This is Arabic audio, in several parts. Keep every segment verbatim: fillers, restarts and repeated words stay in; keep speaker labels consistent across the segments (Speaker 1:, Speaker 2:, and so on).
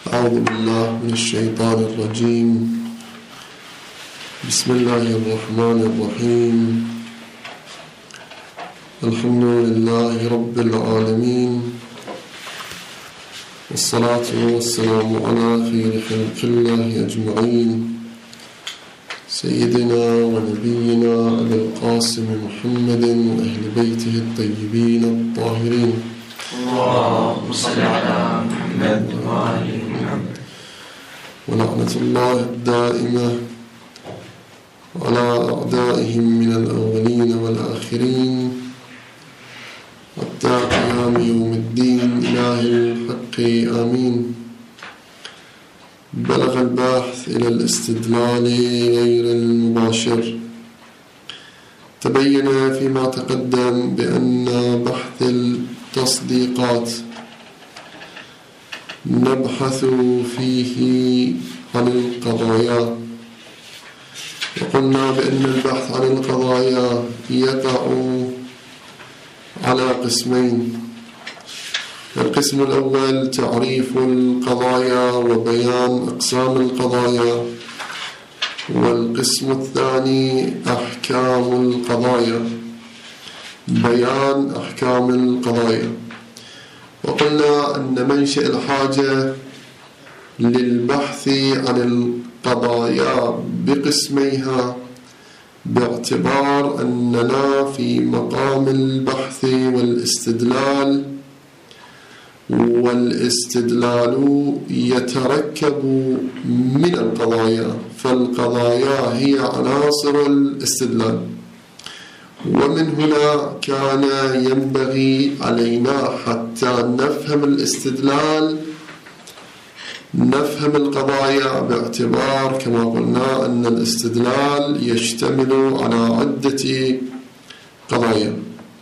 Speaker 1: أعوذ بالله من الشيطان الرجيم. بسم الله الرحمن الرحيم. الحمد لله رب العالمين، والصلاة والسلام على خير خلق الله أجمعين، سيدنا ونبينا أبي القاسم محمد وأهل بيته الطيبين الطاهرين.
Speaker 2: اللهم صل على محمد وآل محمد.
Speaker 1: ولعنة الله الدائمة على أعدائهم من الأولين والآخرين حتى قيام يوم الدين. إله الحق آمين. بلغ الباحث إلى الاستدلال غير المباشر. تبين فيما تقدم بأن بحث التصديقات نبحث فيه عن القضايا، وقلنا بأن البحث عن القضايا يقع على قسمين. القسم الأول تعريف القضايا وبيان أقسام القضايا، والقسم الثاني أحكام القضايا، بيان أحكام القضايا. وقلنا أن منشأ الحاجة للبحث عن القضايا بقسميها باعتبار أننا في مقام البحث والاستدلال، والاستدلال يتركب من القضايا، فالقضايا هي عناصر الاستدلال. ومن هنا كان ينبغي علينا حتى نفهم الاستدلال نفهم القضايا، باعتبار كما قلنا أن الاستدلال يشتمل على عدة قضايا.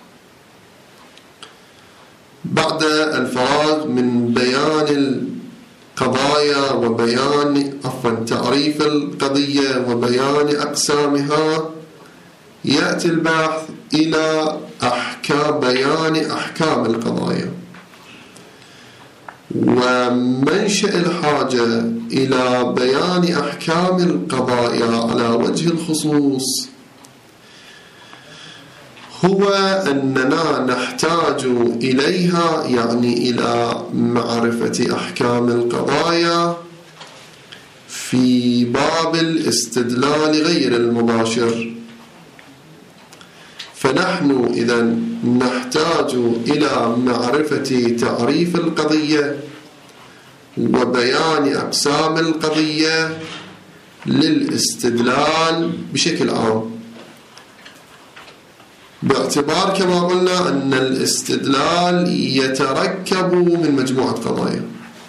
Speaker 1: بعد الفراغ من بيان القضايا وبيان عفوا تعريف القضية وبيان أقسامها، يأتي البحث إلى أحكام بيان أحكام القضايا. ومنشأ الحاجة إلى بيان أحكام القضايا على وجه الخصوص هو أننا نحتاج إليها، يعني إلى معرفة أحكام القضايا في باب الاستدلال غير المباشر. فنحن إذن نحتاج إلى معرفة تعريف القضية وبيان أقسام القضية للاستدلال بشكل عام، باعتبار كما قلنا أن الاستدلال يتركب من مجموعة قضايا.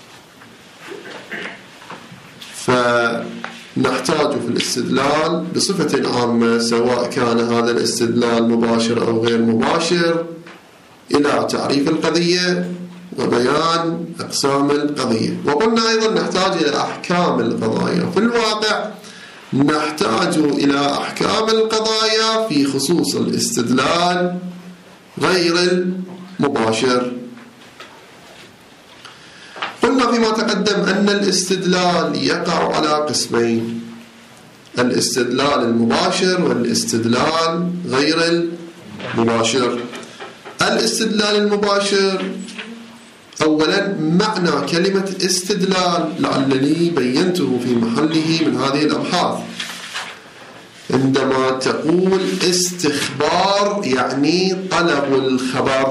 Speaker 1: فنحتاج في الاستدلال بصفة عامة، سواء كان هذا الاستدلال مباشر أو غير مباشر، إلى تعريف القضية وبيان أقسام القضية. وقلنا أيضا نحتاج إلى أحكام القضايا. في الواقع نحتاج إلى أحكام القضايا في خصوص الاستدلال غير المباشر. قلنا فيما تقدم أن الاستدلال يقع على قسمين: الاستدلال المباشر والاستدلال غير المباشر. الاستدلال المباشر، أولا معنى كلمة استدلال لعلني بينته في محله من هذه الأبحاث. عندما تقول استخبار يعني طلب الخبر،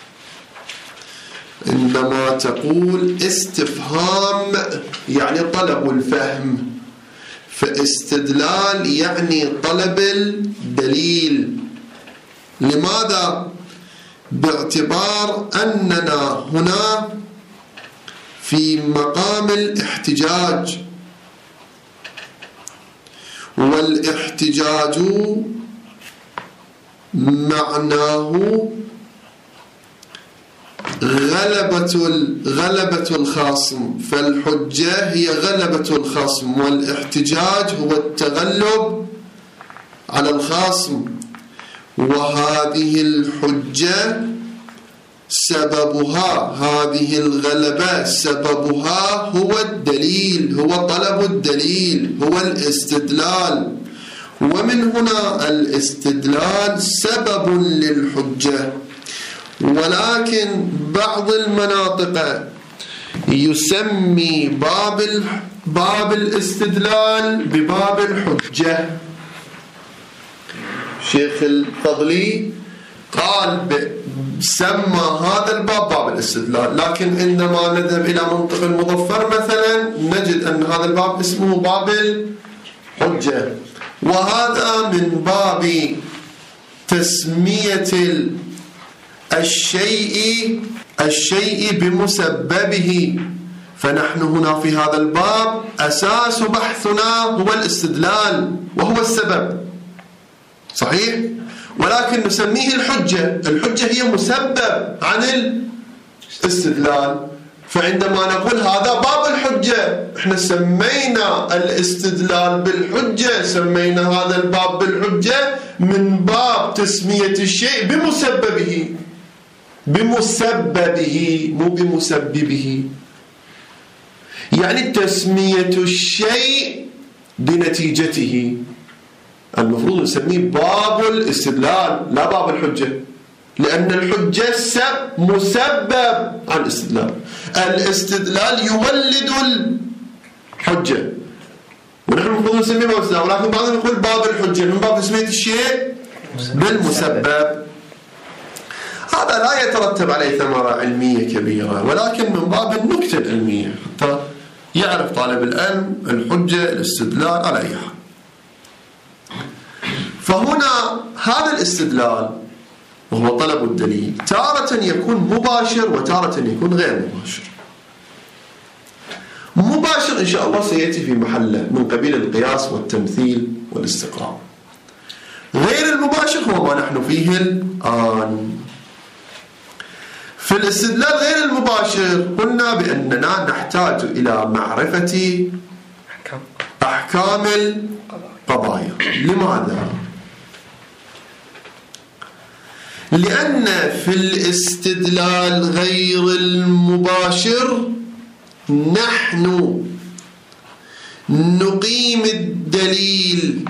Speaker 1: عندما تقول استفهام يعني طلب الفهم، فاستدلال يعني طلب الدليل. لماذا؟ باعتبار أننا هنا في مقام الاحتجاج، والاحتجاج معناه غلبة غلبة الخصم، فالحجة هي غلبة الخصم، والاحتجاج هو التغلب على الخصم. وهذه الحجة سببها هذه الغلبة سببها هو الدليل، هو طلب الدليل، هو الاستدلال. ومن هنا الاستدلال سبب للحجة. ولكن بعض المناطق يسمي باب باب الاستدلال بباب الحجة. شيخ الفضلي قال سمى هذا الباب باب الاستدلال، لكن عندما نذهب إلى منطق المظفر مثلا نجد أن هذا الباب اسمه باب الحجة. وهذا من باب تسمية الشيء الشيء بمسببه. فنحن هنا في هذا الباب أساس بحثنا هو الاستدلال وهو السبب، صحيح؟ ولكن نسميه الحجة. الحجة هي مسبب عن الاستدلال. فعندما نقول هذا باب الحجة، احنا سمينا الاستدلال بالحجة، سمينا هذا الباب بالحجة من باب تسمية الشيء بمسببه، بمسببه مو بمسببه. يعني تسمية الشيء بنتيجته. المفروض نسميه باب الاستدلال لا باب الحجة، لأن الحجة مسبب عن الاستدلال. الاستدلال يولد الحجة، ونحن المفروض نسميه باب الاستدلال، ولكن بعضنا نقول باب الحجة من باب تسمية الشيء بالمسبب. هذا لا يترتب عليه ثمرة علمية كبيرة، ولكن من باب النكتة العلمية حتى يعرف طالب العلم الحجة الاستدلال على أي حال. فهنا هذا الاستدلال وهو طلب الدليل تارة يكون مباشر وتارة يكون غير مباشر. مباشر إن شاء الله سيأتي في محله من قبيل القياس والتمثيل والاستقراء. غير المباشر هو ما نحن فيه الآن. في الاستدلال غير المباشر قلنا بأننا نحتاج إلى معرفة أحكام القضايا. لماذا؟ لأن في الاستدلال غير المباشر نحن نقيم الدليل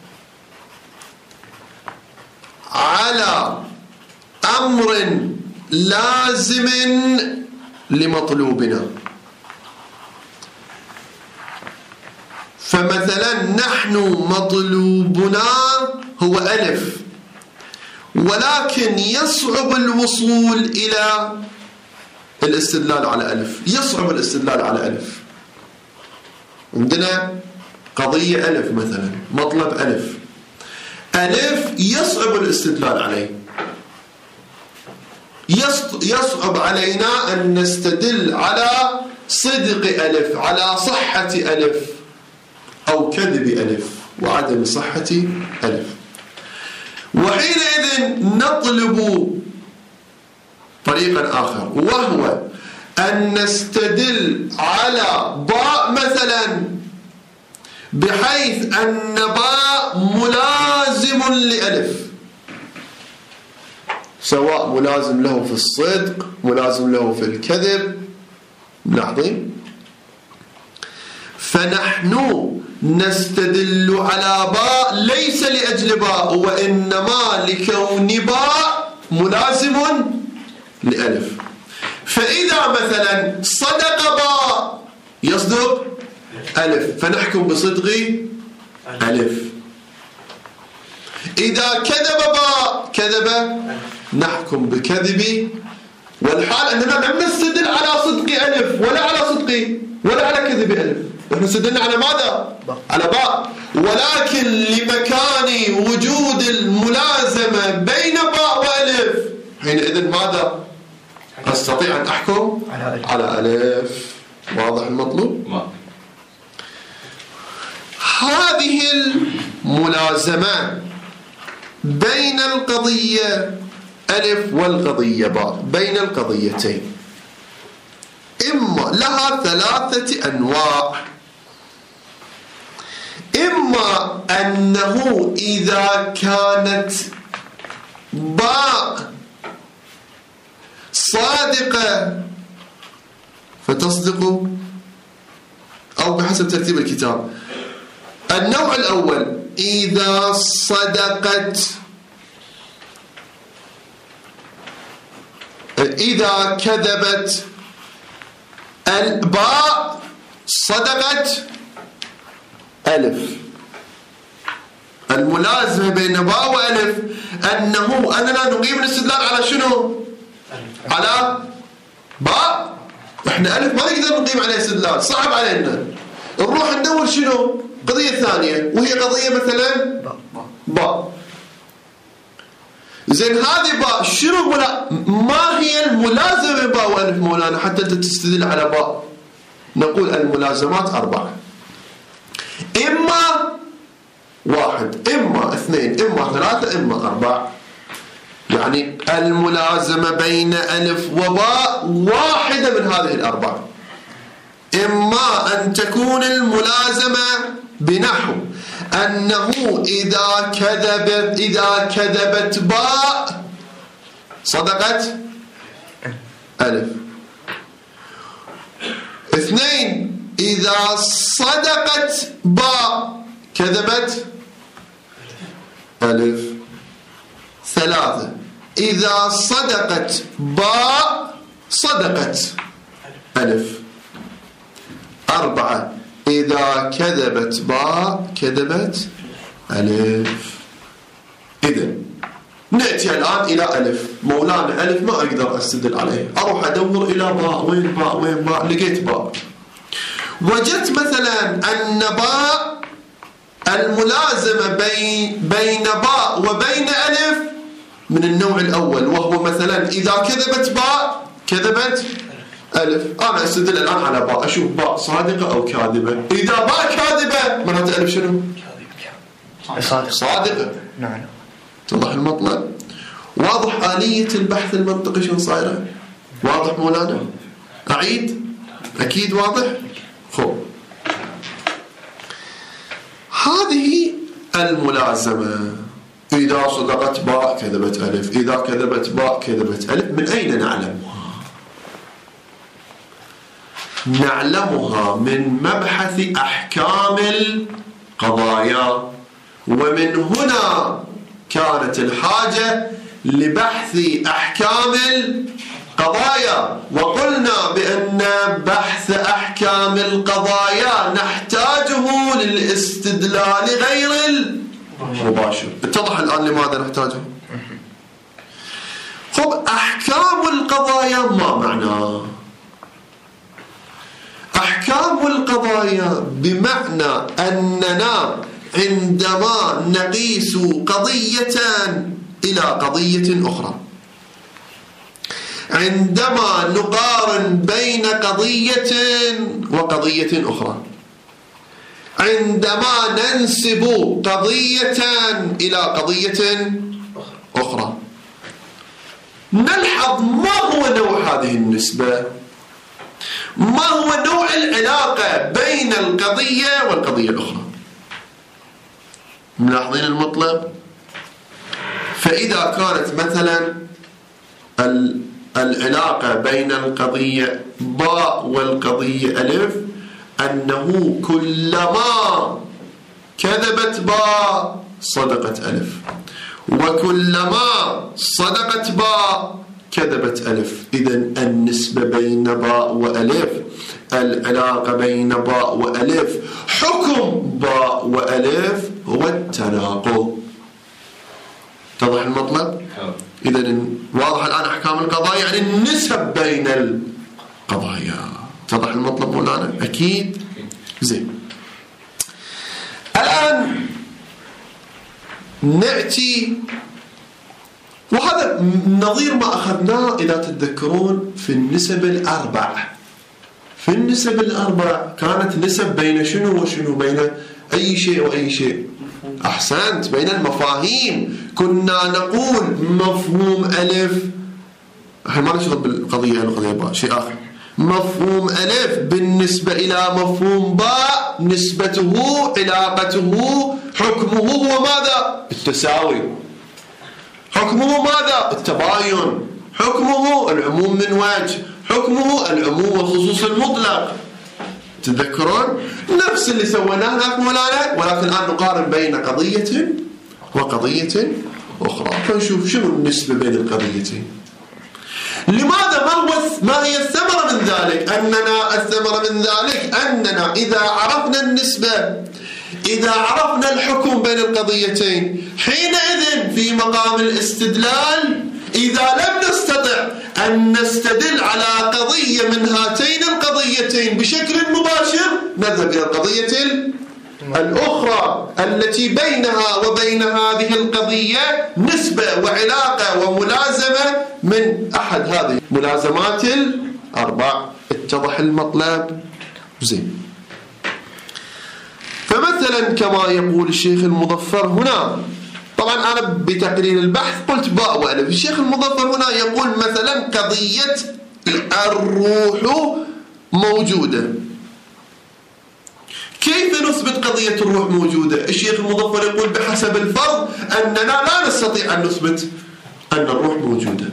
Speaker 1: على أمر لازم لمطلوبنا. فمثلا نحن مطلوبنا هو ألف، ولكن يصعب الوصول إلى الاستدلال على ألف، يصعب الاستدلال على ألف. عندنا قضية ألف مثلا، مطلب ألف، ألف يصعب الاستدلال عليه. يصعب علينا أن نستدل على صدق ألف، على صحة ألف، أو كذب ألف وعدم صحة ألف. وحينئذ نطلب طريقا آخر، وهو أن نستدل على باء مثلا بحيث أن باء ملازم لألف، سواء ملازم له في الصدق، ملازم له في الكذب. ملاحظين؟ فنحن نستدل على باء ليس لأجل باء، وإنما لكون باء ملازم لألف. فإذا مثلا صدق باء يصدق ألف، فنحكم بصدق ألف. إذا كذب باء كذب نحكم بكذب، والحال أننا لم نستدل على صدق ألف ولا على صدق ولا على كذب ألف، نحن استدلنا على ماذا؟ على باء. ولكن لمكان وجود الملازمة بين باء وألف، حينئذ ماذا؟ أستطيع أن أحكم على ألف. واضح المطلوب؟ هذه الملازمة بين القضية ألف والقضية باء، بين القضيتين، إما لها ثلاثة أنواع. إما أنه إذا كانت باء صادقة فتصدق، أو بحسب ترتيب الكتاب. النوع الأول إذا صدقت، إذا كذبت الباء صدقت ألف. الملازمة بين باء وألف أنه أننا نقيم الاستدلال على شنو؟ على باء. إحنا ألف ما نقدر نقيم عليه استدلال، صعب علينا. نروح ندور شنو؟ قضية ثانية، وهي قضية مثلا باء. زين هذه باء شنو ملا... ما هي الملازمة باء وألف مولانا حتى أنت تستدل على باء؟ نقول الملازمات أربعة، إما واحد، إما اثنين، إما ثلاثة، إما أربعة. يعني الملازمة بين ألف وباء واحدة من هذه الأربعة. إما أن تكون الملازمة بنحو أنه إذا كذبت إذا كذبت باء صدقت ألف. اثنين إذا صدقت باء كذبت ألف. ثلاثة إذا صدقت باء صدقت ألف. أربعة إذا كذبت باء كذبت ألف. إذن نأتي الآن إلى ألف. مولانا ألف ما أقدر أستدل عليه، أروح أدور إلى باء. وين باء؟ وين باء؟ لقيت باء. وجدت مثلا أن باء الملازمة بين بين باء وبين ألف من النوع الأول، وهو مثلا إذا كذبت باء كذبت ألف. أنا أستدل الآن على باء، أشوف باء صادقة أو كاذبة. إذا باء كاذبة معناته ألف شنو؟
Speaker 2: صادقة.
Speaker 1: صادقة.
Speaker 2: نعم.
Speaker 1: توضح المطلب؟ واضح آلية البحث المنطقي شنو صايرة؟ واضح مولانا؟ أعيد؟ أكيد واضح؟ خب هذه الملازمة. إذا صدقت باء كذبت ألف، إذا كذبت باء كذبت ألف. من أين نعلمها؟ نعلمها من مبحث أحكام القضايا، ومن هنا كانت الحاجة لبحث أحكام القضايا. وقلنا بأن بحث أحكام القضايا نحتاجه للاستدلال غير المباشر. اتضح الآن لماذا نحتاجه؟ خب أحكام القضايا ما معناه؟ أحكام القضايا بمعنى أننا عندما نقيس قضية إلى قضية أخرى، عندما نقارن بين قضية وقضية أخرى، عندما ننسب قضية إلى قضية أخرى، نلحظ ما هو نوع هذه النسبة، ما هو نوع العلاقة بين القضية والقضية الأخرى. ملاحظين المطلب؟ فإذا كانت مثلا العلاقة بين القضية باء والقضية ألف أنه كلما كذبت باء صدقت ألف، وكلما صدقت باء كذبت ألف. إذن النسبة بين باء وألف، العلاقة بين باء وألف، حكم باء وألف هو التناقض. اتضح المطلب؟ إذن واضح الآن أحكام القضايا يعني النسب بين القضايا. اتضح المطلب مولانا؟ أكيد؟ زين. الآن نأتي، وهذا نظير ما أخذناه إذا تتذكرون في النسب الأربع. في النسب الأربع كانت نسب بين شنو وشنو؟ بين أي شيء وأي شيء. أحسنت، بين المفاهيم. كنا نقول مفهوم ألف، احنا ما نشغل بالقضية القضية باء، شيء آخر. مفهوم ألف بالنسبة إلى مفهوم باء نسبته، علاقته، حكمه هو ماذا؟ التساوي. حكمه ماذا؟ التباين. حكمه العموم من وجه، حكمه العموم والخصوص المطلق. تذكرون نفس اللي سويناه هناك مولانا، ولكن الآن نقارن بين قضية وقضية أخرى فنشوف شنو النسبة بين القضيتين. لماذا ما هو ما هي الثمرة من ذلك؟ أننا الثمرة من ذلك أننا إذا عرفنا النسبة، إذا عرفنا الحكم بين القضيتين، حينئذ في مقام الاستدلال إذا لم نستطع أن نستدل على قضية من هاتين القضيتين بشكل مباشر نذهب إلى القضية الأخرى التي بينها وبين هذه القضية نسبة وعلاقة وملازمة من أحد هذه الملازمات الأربع. اتضح المطلب؟ زين. فمثلا كما يقول الشيخ المظفر هنا، طبعا أنا بتقرير البحث قلت باء وألف، الشيخ المظفر هنا يقول مثلا قضية الروح موجودة. كيف نثبت قضية الروح موجودة؟ الشيخ المظفر يقول بحسب الفرض أننا لا نستطيع أن نثبت أن الروح موجودة،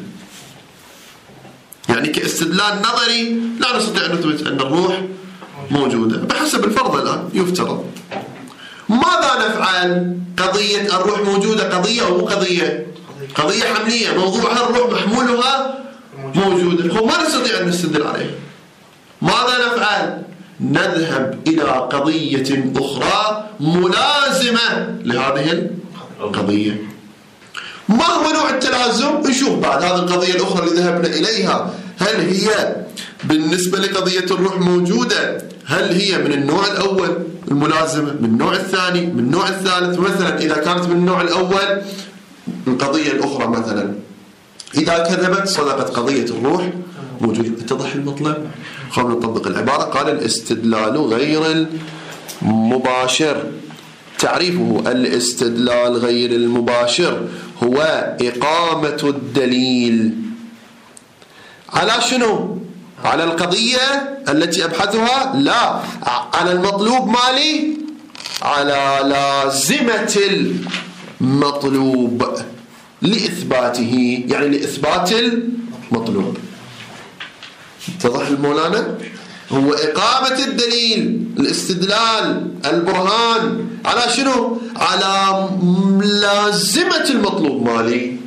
Speaker 1: يعني كاستدلال نظري لا نستطيع أن نثبت أن الروح موجودة بحسب الفرض. الآن يفترض ماذا نفعل؟ قضية الروح موجودة قضية أو قضية؟ قضية حملية، موضوعها الروح محمولها موجودة، هو ما نستطيع أن نستدل عليه. ماذا نفعل؟ نذهب إلى قضية أخرى ملازمة لهذه القضية. ما هو نوع التلازم؟ نشوف بعد هذه القضية الأخرى اللي ذهبنا إليها، هل هي بالنسبة لقضية الروح موجودة هل هي من النوع الأول الملازمة، من النوع الثاني، من النوع الثالث؟ مثلا إذا كانت من النوع الأول القضية الأخرى مثلا إذا كذبت صدقت قضية الروح موجودة. اتضح المطلب؟ خلونا نطبق العبارة. قال الاستدلال غير المباشر، تعريفه الاستدلال غير المباشر هو إقامة الدليل على شنو؟ على القضية التي أبحثها؟ لا، على المطلوب مالي، على لازمة المطلوب لإثباته، يعني لإثبات المطلوب. اتضح المولانا؟ هو إقامة الدليل، الاستدلال، البرهان على شنو؟ على لازمة المطلوب مالي.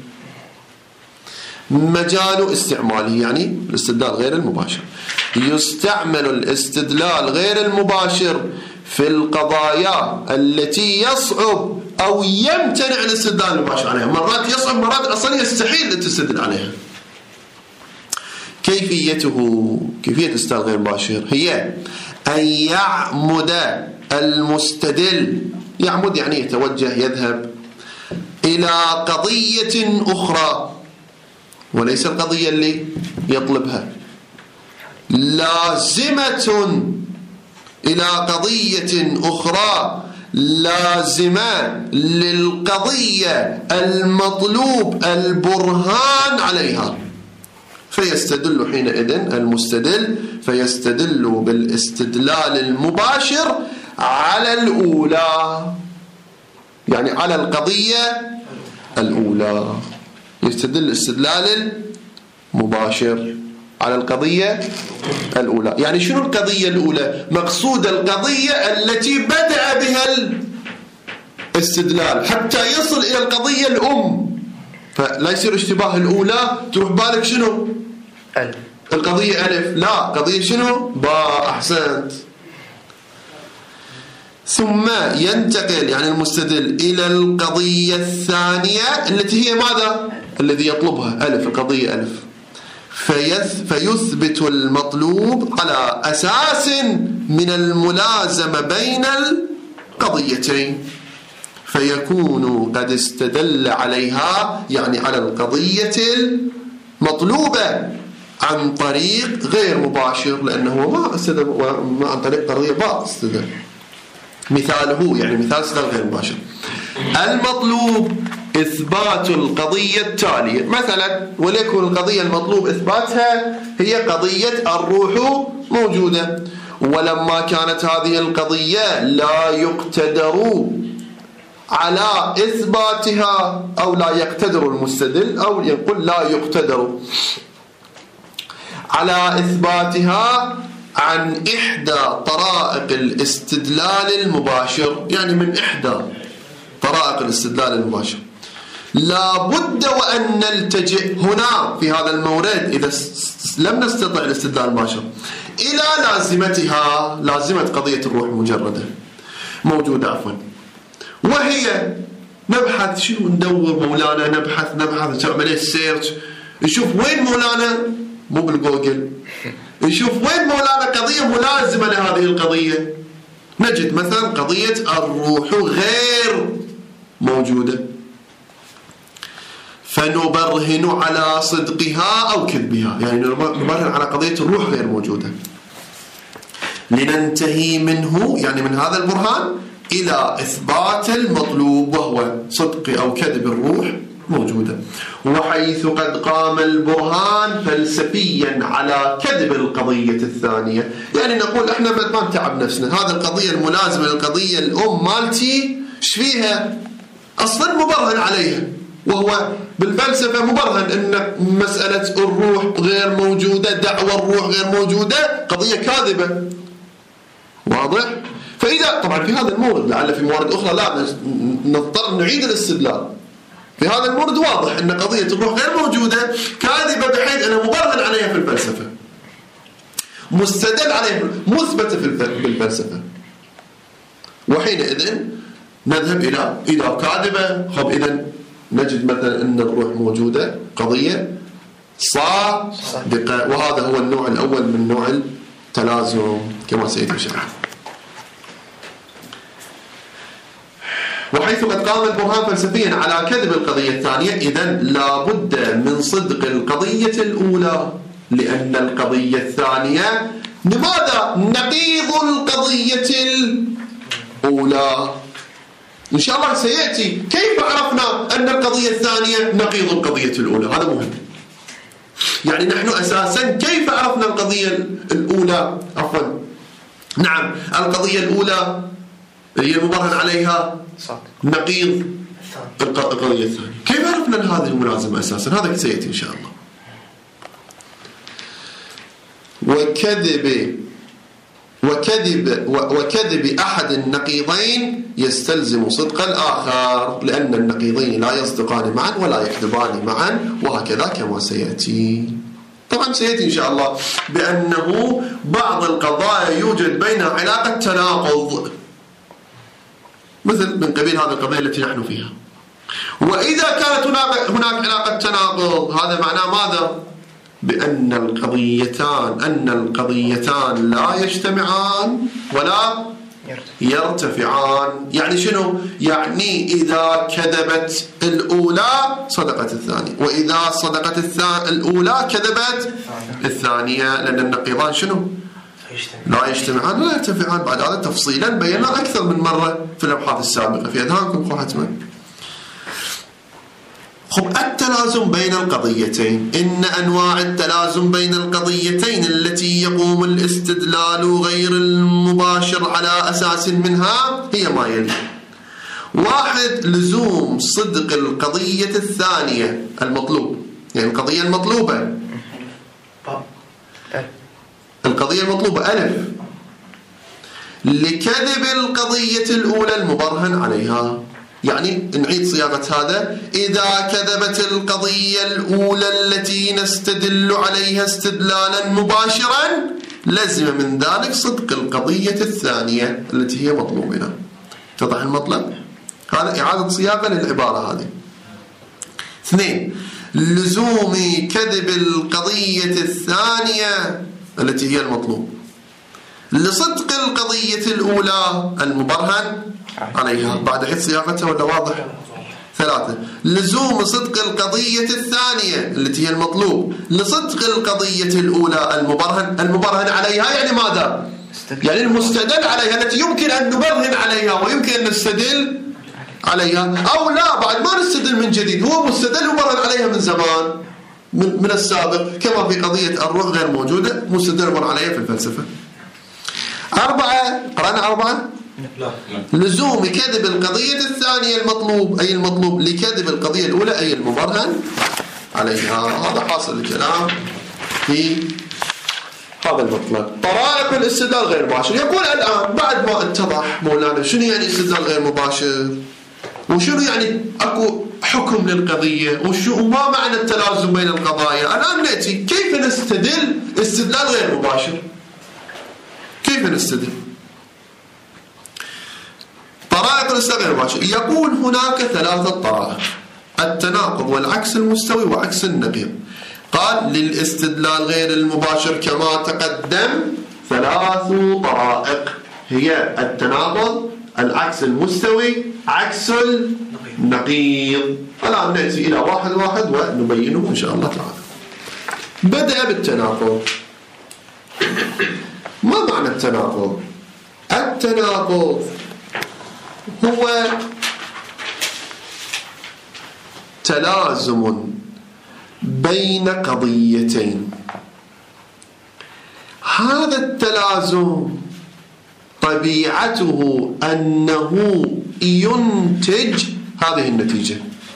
Speaker 1: مجال استعماله يعني الاستدلال غير المباشر، يستعمل الاستدلال غير المباشر في القضايا التي يصعب أو يمتنع الاستدلال المباشر عليها. مرات يصعب، مرات أصلا يستحيل تستدل عليها. كيفيته، كيفية الاستدلال غير المباشر هي أن يعمد المستدل، يعمد يعني يتوجه، يذهب إلى قضية أخرى وليس القضية اللي يطلبها، لازمة إلى قضية أخرى لازمة للقضية المطلوب البرهان عليها، فيستدل حينئذ المستدل فيستدل بالاستدلال المباشر على الأولى، يعني على القضية الأولى، يستدل استدلال مباشر على القضية الأولى. يعني شنو القضية الأولى؟ مقصود القضية التي بدأ بها الاستدلال حتى يصل إلى القضية الأم، فلا يصير اشتباه الأولى تروح بالك شنو؟
Speaker 2: ألف.
Speaker 1: القضية ألف، لا، قضية شنو؟ باء. أحسنت. ثم ينتقل يعني المستدل إلى القضية الثانية التي هي ماذا؟ الذي يطلبها ألف، القضية ألف، فيثبت المطلوب على أساس من الملازمة بين القضيتين، فيكون قد استدل عليها يعني على القضية المطلوبة عن طريق غير مباشر، لأنه ما استدل ما عن طريق قضية باء استدل. مثاله يعني مثال استدلال غير مباشر، المطلوب إثبات القضية التالية مثلا، وليكن القضية المطلوب إثباتها هي قضية الروح موجودة، ولما كانت هذه القضية لا يقتدر على إثباتها أو لا يقتدر المستدل، أو يقول لا يقتدر على إثباتها عن إحدى طرائق الاستدلال المباشر، يعني من إحدى طرائق الاستدلال المباشر. لا بد وأن نلتجئ هنا في هذا المورد إذا لم نستطع الاستدلال المباشر إلى لازمتها، لازمة قضية الروح المجردة موجودة عفوا، وهي نبحث شنو، ندور مولانا، نبحث نبحث نعمل ايه سيرش، نشوف وين مولانا، مو بالجوجل، نشوف وين مولانا قضية ملازمة لهذه القضية. نجد مثلا قضية الروح غير موجودة، فنبرهن على صدقها أو كذبها، يعني نبرهن على قضية الروح غير موجودة لننتهي منه، يعني من هذا البرهان، إلى إثبات المطلوب وهو صدق أو كذب الروح موجودة. وحيث قد قام البرهان فلسفيا على كذب القضية الثانية، يعني نقول إحنا ما نتعب نفسنا، هذه القضية الملازمة للقضية الأم مالتي إيش فيها؟ أصلا مبرهن عليها، وهو بالفلسفة مبرهن أن مسألة الروح غير موجودة، دعوة الروح غير موجودة، قضية كاذبة. واضح؟ فإذا طبعا في هذا المورد، لعل في موارد أخرى لا نضطر نعيد الاستدلال، في هذا المورد واضح أن قضية الروح غير موجودة كاذبة، بحيث أنها مبرهن عليها في الفلسفة، مستدل عليها، مثبتة في الفلسفة، وحينئذ نذهب إلى إلى كاذبة. خب إذا نجد مثلا أن الروح موجودة، قضية صادقة، وهذا هو النوع الأول من نوع التلازم كما سيأتي شرحه. وحيث قد قام البرهان فلسفيا على كذب القضية الثانية، إذن لا بد من صدق القضية الأولى، لأن القضية الثانية لماذا نقيض القضية الأولى. إن شاء الله سيأتي كيف عرفنا أن القضية الثانية نقيض القضية الأولى، هذا مهم. يعني نحن أساسا كيف عرفنا القضية الأولى، عفوا نعم القضية الأولى هي المبرهن عليها نقيض القضية الثانية، كيف عرفنا أن هذه الملازمة أساسا، هذا سيأتي إن شاء الله. وكذب وكذب وكذب أحد النقيضين يستلزم صدق الآخر، لأن النقيضين لا يصدقان معا ولا يكذبان معا، وهكذا كما سيأتي. طبعا سيأتي إن شاء الله بأنه بعض القضايا يوجد بينها علاقة تناقض، مثل من قبيل هذه القضية التي نحن فيها. وإذا كانت هناك علاقة تناقض، هذا معناه ماذا؟ بأن القضيتان أن القضيتان لا يجتمعان ولا يرتفعان. يعني شنو؟ يعني إذا كذبت الأولى صدقت الثانية، وإذا صدقت الأولى كذبت الثانية، لأن النقيضان شنو؟ لا يجتمعان ولا يرتفعان. بعد هذا تفصيلا بينا أكثر من مرة في الأبحاث السابقة في أذهانكم حتما. خب التلازم بين القضيتين، إن أنواع التلازم بين القضيتين التي يقوم الاستدلال غير المباشر على أساس منها هي ما يلي: واحد، لزوم صدق القضية الثانية المطلوب، يعني القضية المطلوبة القضية المطلوبة ألف لكذب القضية الأولى المبرهن عليها. يعني نعيد صياغة هذا: إذا كذبت القضية الأولى التي نستدل عليها استدلالا مباشرا لزم من ذلك صدق القضية الثانية التي هي مطلوبنا. اتضح المطلب؟ هذا إعادة صياغة للعبارة هذه. اثنين، لزوم كذب القضية الثانية التي هي المطلوب لصدق القضية الأولى المبرهن عليها. بعد حيث صياغتها ولا واضح؟ ثلاثة، لزوم صدق القضية الثانية التي هي المطلوب لصدق القضية الأولى المبرهن المبرهن عليها. يعني ماذا؟ يعني المستدل عليها، التي يمكن أن نبرهن عليها ويمكن أن نستدل عليها، أو لا بعد ما نستدل من جديد، هو مستدل وبرهن عليها من زمان من, من السابق، كما في قضية الروح غير موجودة، مستدل وبرهن عليها في الفلسفة. أربعة، قرأنا أربعة؟
Speaker 3: لا.
Speaker 1: لزوم كذب القضية الثانية المطلوب، أي المطلوب لكذب القضية الأولى أي المبرهن عليها. هذا حاصل الكلام في هذا المطلب. طرائق الاستدلال غير مباشر. يقول الآن بعد ما اتضح مولانا شنو يعني استدلال غير مباشر وشنو يعني أكو حكم للقضية وشو وما معنى التلازم بين القضايا، الآن نأتي كيف نستدل استدلال غير مباشر. كيف نستدل طرائق الاستدلال غير مباشر؟ يقول هناك ثلاثة طرائق: التناقض والعكس المستوي وعكس النقيض. قال للاستدلال غير المباشر كما تقدم ثلاث طرائق، هي التناقض، العكس المستوي، عكس النقيض. الآن نأتي إلى واحد واحد ونبينه إن شاء الله تعالى. بدأ بالتناقض. ما معنى التناقض؟ التناقض هو تلازم بين قضيتين. هذا التلازم طبيعته أنه ينتج هذه النتيجة: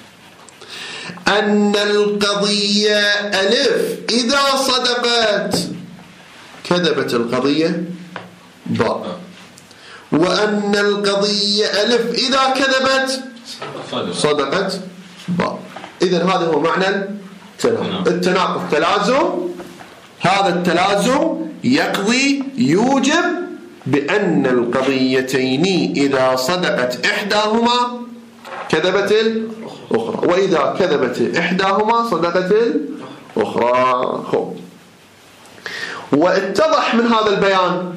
Speaker 1: أن القضية ألف إذا صدقت كذبت القضية باء، وأن القضية ألف إذا كذبت صدقت باء. إذن هذا هو معنى التناقض. التناقض تلازم، هذا التلازم يقضي يوجب بأن القضيتين إذا صدقت إحداهما كذبت الأخرى، وإذا كذبت إحداهما صدقت الأخرى. خب. واتضح من هذا البيان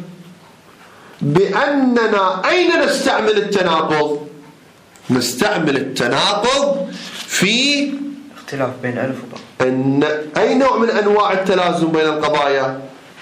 Speaker 1: بأننا أين نستعمل التناقض؟ نستعمل التناقض في
Speaker 2: اختلاف بين ألف وباء.
Speaker 1: أن أي نوع من أنواع التلازم بين القضايا؟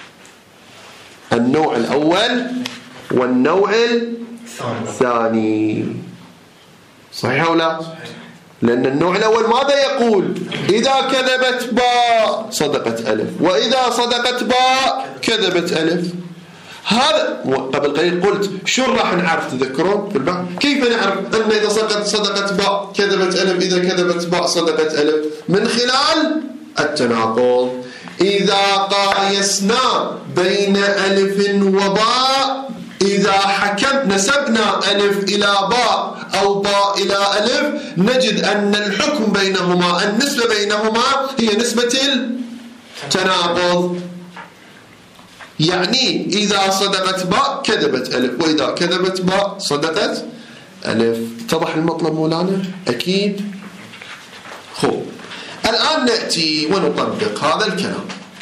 Speaker 1: النوع الأول والنوع الثاني. صحيح أو لا؟ لأن النوع الأول ماذا يقول؟ إذا كذبت باء صدقت ألف، وإذا صدقت باء كذبت ألف. هذا قبل قليل قلت شو راح نعرف؟ تذكرون في البحث كيف نعرف أن إذا صدقت صدقت باء كذبت ألف، إذا كذبت باء صدقت ألف؟ من خلال التناقض. إذا قايسنا بين ألف وباء، إذا حكم نسبنا ألف إلى باء أو باء إلى ألف، نجد أن الحكم بينهما، النسبة بينهما هي نسبة التناقض. يعني إذا صدقت باء كذبت ألف، وإذا كذبت باء صدقت ألف. اتضح المطلب مولانا؟ أكيد. خب الآن نأتي ونطبق هذا الكلام.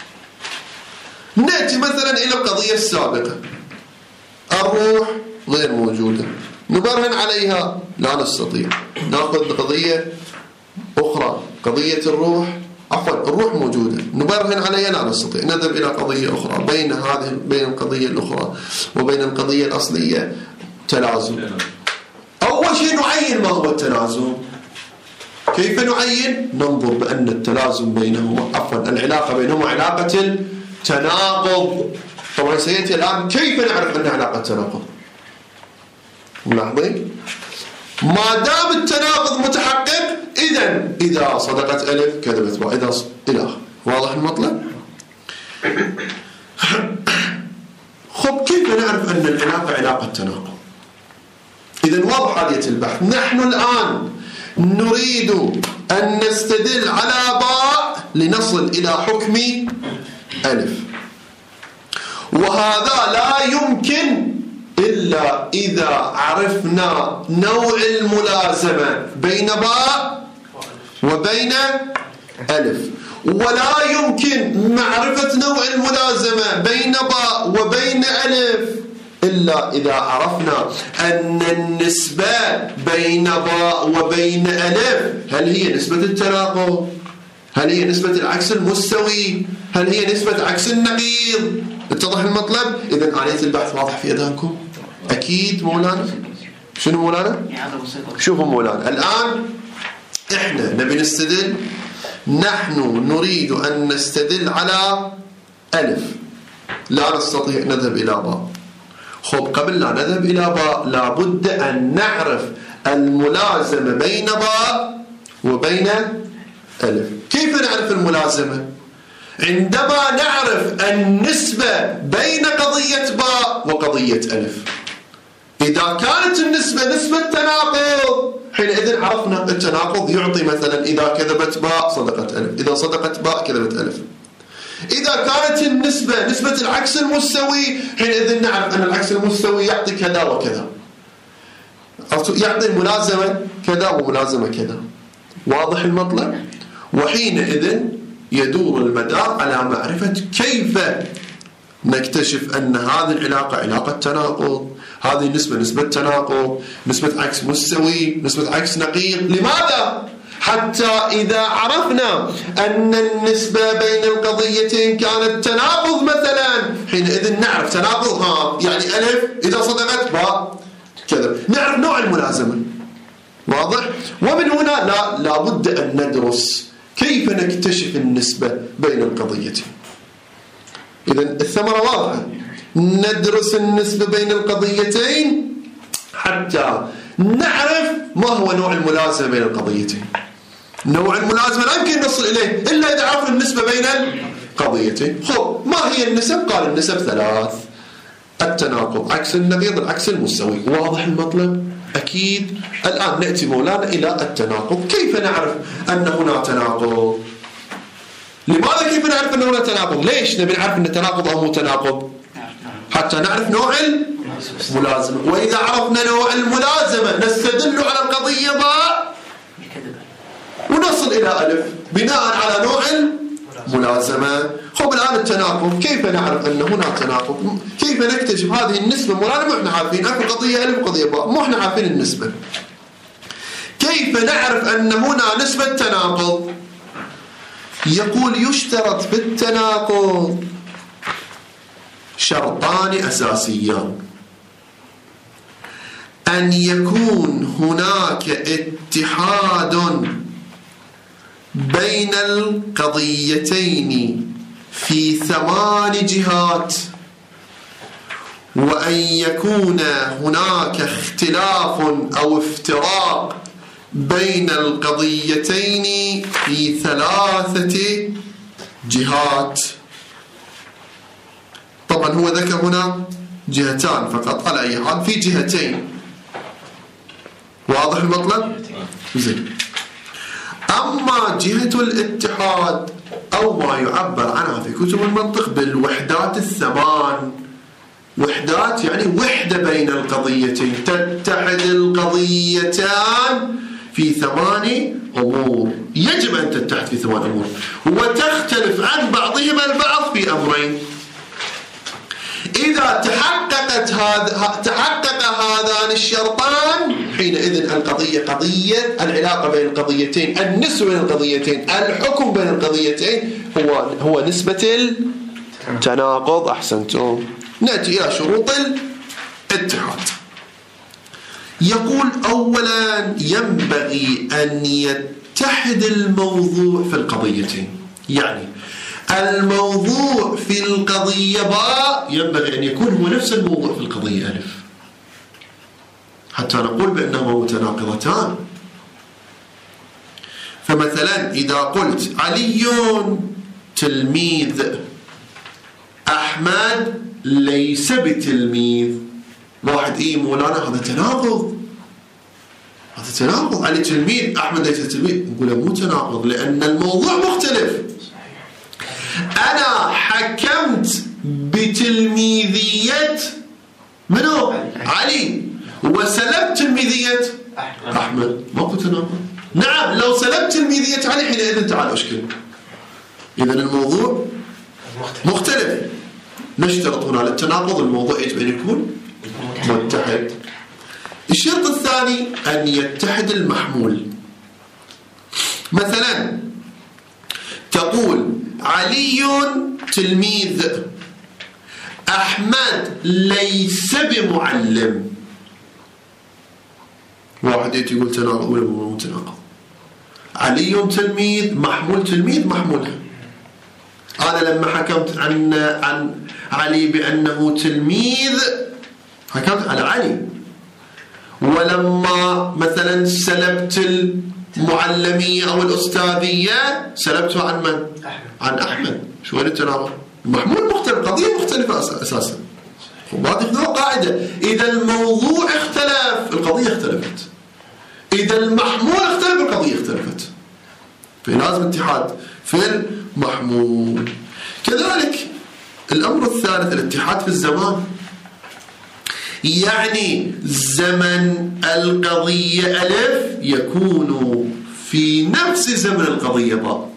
Speaker 1: نأتي مثلا إلى القضية السابقة: الروح غير موجودة، نبرهن عليها؟ لا نستطيع. نأخذ قضية أخرى، قضية الروح، عفوا الروح موجودة، نبرهن عليها؟ لا نستطيع. نذهب إلى قضية أخرى. بين هذه بين القضية الأخرى وبين القضية الأصلية تلازم. أول شيء نعين ما هو التلازم. كيف نعين؟ ننظر بأن التلازم بينهما، عفوا العلاقة بينهما علاقة التناقض. طبعا سيأتي الآن كيف نعرف أن علاقة تناقض. ملاحظين؟ ما دام التناقض متحقق، إذن إذا صدقت ألف كذبت باء، إذا إلى. واضح المطلب؟ خب كيف نعرف أن العلاقة علاقة تناقض؟ إذن واضح آلية البحث. نحن الآن نريد أن نستدل على باء لنصل إلى حكم ألف، وهذا لا يمكن إلا إذا عرفنا نوع الملازمة بين باء وبين ألف. ولا يمكن معرفة نوع الملازمة بين باء وبين ألف إلا إذا عرفنا أن النسبة بين باء وبين ألف هل هي نسبة التناقض؟ هل هي نسبة العكس المستوي؟ هل هي نسبة عكس النقيض؟ اتضح المطلب؟ إذن آلية البحث واضح في أذهانكم؟ أكيد مولانا؟ شنو مولانا؟ شوفوا مولانا الآن إحنا نبي نستدل، نحن نريد أن نستدل على ألف، لا نستطيع نذهب إلى باء، خب قبل لا نذهب إلى باء لابد أن نعرف الملازمة بين باء وبين ألف. كيف نعرف الملازمة؟ عندما نعرف النسبة بين قضية باء وقضية ألف. إذا كانت النسبة نسبة تناقض حينئذ عرفنا التناقض يعطي مثلا إذا كذبت باء صدقت ألف، إذا صدقت باء كذبت ألف. إذا كانت النسبة نسبة العكس المستوي حينئذ نعرف أن العكس المستوي يعطي كذا وكذا، يعطي ملازمة كذا وملازمة كذا. واضح المطلب؟ وحينئذ يدور المدار على معرفة كيف نكتشف أن هذه العلاقة علاقة تناقض، هذه النسبة نسبة تناقض، نسبة عكس مستوي، نسبة عكس نقيض. لماذا؟ حتى إذا عرفنا أن النسبة بين القضيتين كانت تناقض مثلا حينئذ نعرف تناقض ها يعني ألف إذا صدقت باء كذا، نعرف نوع الملازمة. واضح؟ ومن هنا لا لابد أن ندرس كيف نكتشف النسبة بين القضيتين. إذن الثمرة واضحة، ندرس النسبة بين القضيتين حتى نعرف ما هو نوع الملازمة بين القضيتين. نوع الملازمة لا يمكن نصل إليه إلا إذا عرفنا النسبة بين القضيتين. خب ما هي النسب؟ قال النسب ثلاث: التناقض، عكس النقيض، العكس المستوي. واضح المطلب؟ أكيد. الآن نأتي مولانا إلى التناقض. كيف نعرف أن هنا تناقض؟ لماذا كيف نعرف أن هنا تناقض؟ ليش نبي نعرف أن تناقض أو مو تناقض؟ حتى نعرف نوع الملازمة. وإذا عرفنا نوع الملازمة نستدل على القضية باء ونصل إلى ألف بناء على نوع الملازمة. خب الآن التناقض، كيف نعرف أن هنا تناقض؟ كيف نكتشف هذه النسبة؟ مولانا مو احنا عارفين أكو قضية ألف وقضية باء، مو احنا عارفين النسبة. كيف نعرف أن هنا نسبة تناقض؟ يقول يشترط في التناقض شرطان أساسيان: أن يكون هناك اتحاد بين القضيتين في ثمان جهات، وأن يكون هناك اختلاف أو افتراق بين القضيتين في ثلاثة جهات. طبعا هو ذكر هنا جهتان فقط، على أي حال في جهتين. واضح المطلب؟ زين. أما جهة الاتحاد أو ما يعبر عنها في كتب المنطق بالوحدات الثمان، وحدات يعني وحدة بين القضيتين، تتحد القضيتان في ثمان أمور، يجب أن تتحد في ثمان أمور، وتختلف عن بعضهما البعض في أمرين. إذا تحققت هذا تحقق هذان الشرطان حينئذ القضية قضية، العلاقة بين القضيتين، النسبة بين القضيتين، الحكم بين القضيتين هو هو نسبة التناقض. أحسنتم. نأتي إلى شروط الاتحاد. يقول أولا ينبغي أن يتحد الموضوع في القضيتين، يعني الموضوع في القضية باء ينبغي أن يكون هو نفس الموضوع في القضية ألف حتى نقول بأنهما متناقضتان. فمثلا إذا قلت علي تلميذ أحمد ليس بتلميذ، واحد إيه مولانا هذا تناقض، هذا تناقض، علي تلميذ أحمد ليس تلميذ، نقول مو تناقض لأن الموضوع مختلف. أنا حكمت بتلميذية منو؟ علي، وسلبت تلميذية أحمد، ماكو تناقض. نعم لو سلبت تلميذية علي حينئذ تعال أشكل. إذن الموضوع مختلف. نشترط هنا للتناقض الموضوع يجب أن يكون متحد. الشرط الثاني أن يتحد المحمول. مثلا تقول علي تلميذ أحمد ليس بمعلم، واحد يقول تناقض ولا مو تناقض. علي تلميذ محمول تلميذ محمولها. أنا لما حكمت عن عن علي بأنه تلميذ حكمت على علي. ولما مثلا سلبت المعلمية أو الأستاذية سلبتها عن من؟ عن أحمد. شو وين التناقض؟ محمول مختلف، قضية مختلفة أساسا. وهذه قاعدة، إذا الموضوع اختلف القضية اختلفت، إذا المحمول اختلف القضية اختلفت، فلازم اتحاد في المحمول. كذلك الأمر الثالث الاتحاد في الزمان، يعني زمن القضية ألف يكون في نفس زمن القضية باء.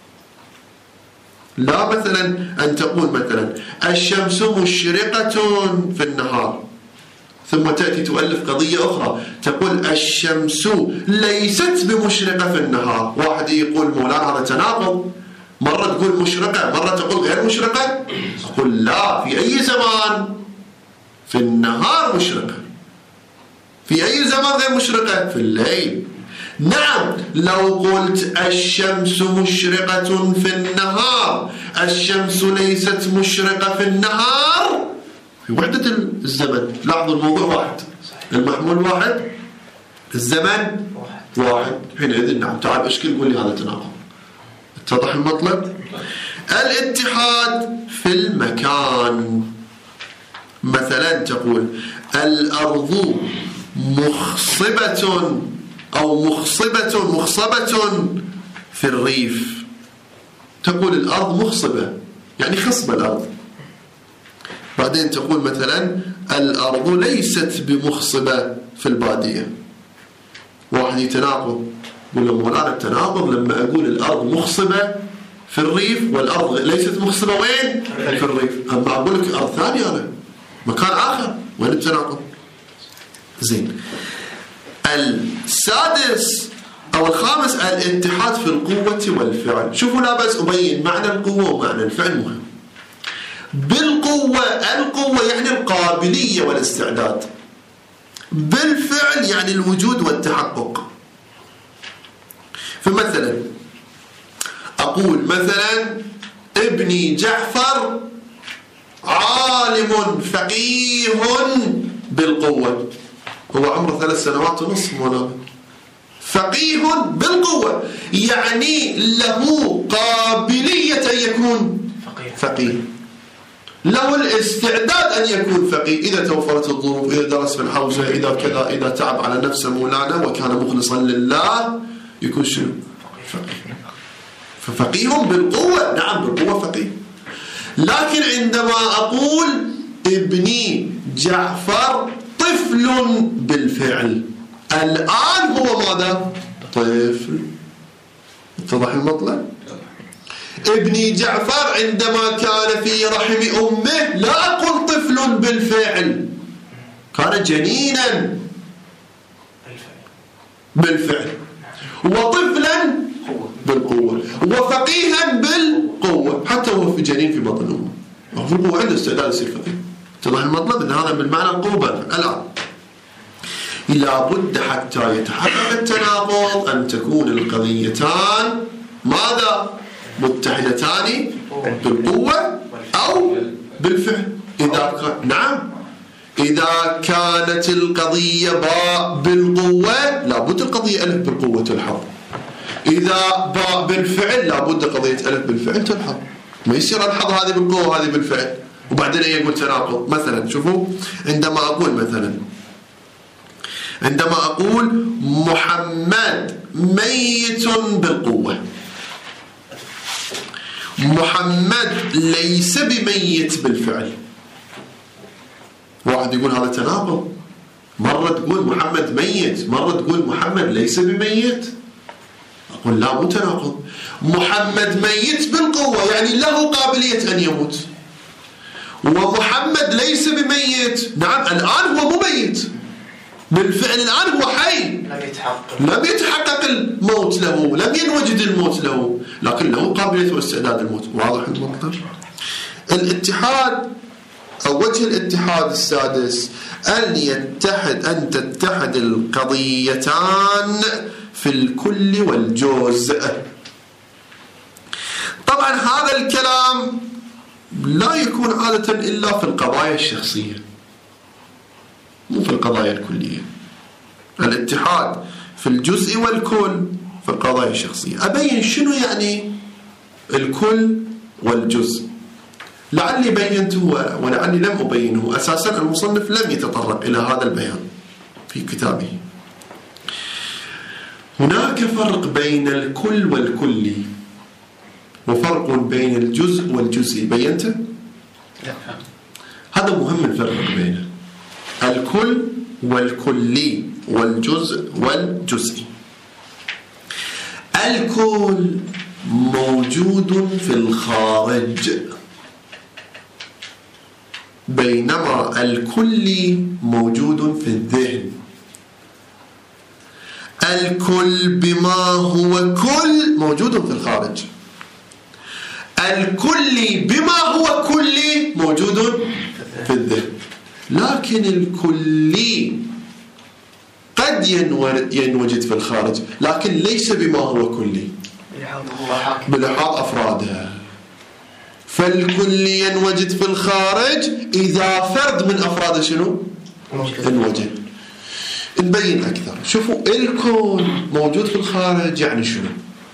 Speaker 1: لا مثلا أن تقول مثلا الشمس مشرقة في النهار، ثم تأتي تؤلف قضية أخرى تقول الشمس ليست بمشرقة في النهار. واحد يقول مولانا هذا تناقض، مرة تقول مشرقة مرة تقول غير مشرقة. أقول لا، في أي زمان؟ في النهار مشرقة. في أي زمان غير مشرقة؟ في الليل. نعم، لو قلت الشمس مشرقة في النهار، الشمس ليست مشرقة في النهار، في وحدة الزمن. لاحظوا الموضوع واحد، المحمول واحد، الزمن واحد. حينئذ نعم، تعال اشكل قول لي هذا تناقض. اتضح المطلب؟ الاتحاد في المكان، مثلا تقول الأرض مخصبة أو مخصبة مخصبة في الريف. تقول الأرض مخصبة يعني خصبة الأرض. بعدين تقول مثلا الأرض ليست بمخصبة في البادية. واحد يتناقض، يقول له مولانا التناقض لما أقول الأرض مخصبة في الريف والأرض ليست مخصبة وين؟ في الريف. أما أقول لك أرض ثانية أنا مكان آخر، وين التناقض؟ زين. السادس أو الخامس الاتحاد في القوة والفعل. شوفوا، لا بس أبين معنى القوة ومعنى الفعل مهم. بالقوة، القوة يعني القابلية والاستعداد، بالفعل يعني الوجود والتحقق. فمثلا أقول مثلا ابني جعفر عالم فقيه بالقوة، هو عمره ثلاث سنوات ونصف مولانا. فقيه بالقوة يعني له قابلية أن يكون فقيه، له الاستعداد أن يكون فقيه إذا توفرت الظروف، إذا درس في الحوزة، إذا كذا، إذا تعب على نفسه مولانا وكان مخلصا لله يكون شنو؟ فقيه. ففقيه بالقوة، نعم بالقوة فقيه. لكن عندما أقول ابني جعفر طفل بالفعل، الآن هو ماذا؟ طفل. اتضح المطلب؟ ابني جعفر عندما كان في رحم أمه لا أقول طفل بالفعل، كان جنينا بالفعل، وطفلا بالقوة، وفقيها بالقوة، حتى هو في جنين في بطن أمه، في القوة عنده استعداد يصير فقيه. اتضح المطلب أن هذا بالمعنى القوة. الآن لابد حتى يتحقق التناقض أن تكون القضيتان ماذا؟ متحدتان بالقوة أو بالفعل. إذا كان نعم، إذا كانت القضية باء بالقوة لابد القضية ألف بالقوة تلحظ. إذا باء بالفعل لابد قضية ألف بالفعل تلحظ. ما يصير ألحظ هذه بالقوة وهذه بالفعل وبعدين يقول تناقض. مثلا شوفوا، عندما أقول مثلا عندما أقول محمد ميت بالقوة، محمد ليس بميت بالفعل. واحد يقول هذا تناقض، مرة تقول محمد ميت، مرة تقول محمد ليس بميت. أقول لا، مو تناقض. محمد ميت بالقوة يعني له قابلية أن يموت، ومحمد ليس بميت. نعم، الآن هو مو ميت بالفعل، الآن هو حي، لم يتحقق لم يتحقق الموت له، لم ينوجد الموت له، لكن له قابلية واستعداد الموت. واضح المطلب؟ الاتحاد أو وجه الاتحاد السادس أن يتحد أن تتحد القضيتان في الكل والجزء. طبعا هذا الكلام لا يكون عادة إلا في القضايا الشخصية، القضايا الكلية، الاتحاد في الجزء والكل في القضايا الشخصية. أبين شنو يعني الكل والجزء. لعلي بينته ولعلي لم أبينه، أساسا المصنف لم يتطرق إلى هذا البيان في كتابه. هناك فرق بين الكل والكلي، وفرق بين الجزء والجزئي. بينته؟
Speaker 2: لا.
Speaker 1: هذا مهم الفرق بينه، الكل والكلي والجزء والجزئي. الكل موجود في الخارج، بينما الكلي موجود في الذهن. الكل بما هو كل موجود في الخارج، الكلي بما هو كلي موجود في الذهن. لكن الكلي قد ينوجد في الخارج، لكن ليس بما هو كلي بلحاظ أفراده. فالكلي ينوجد في الخارج إذا فرد من أفراده شنو؟ انوجد. نبين أكثر. شوفوا، الكون موجود في الخارج يعني شنو؟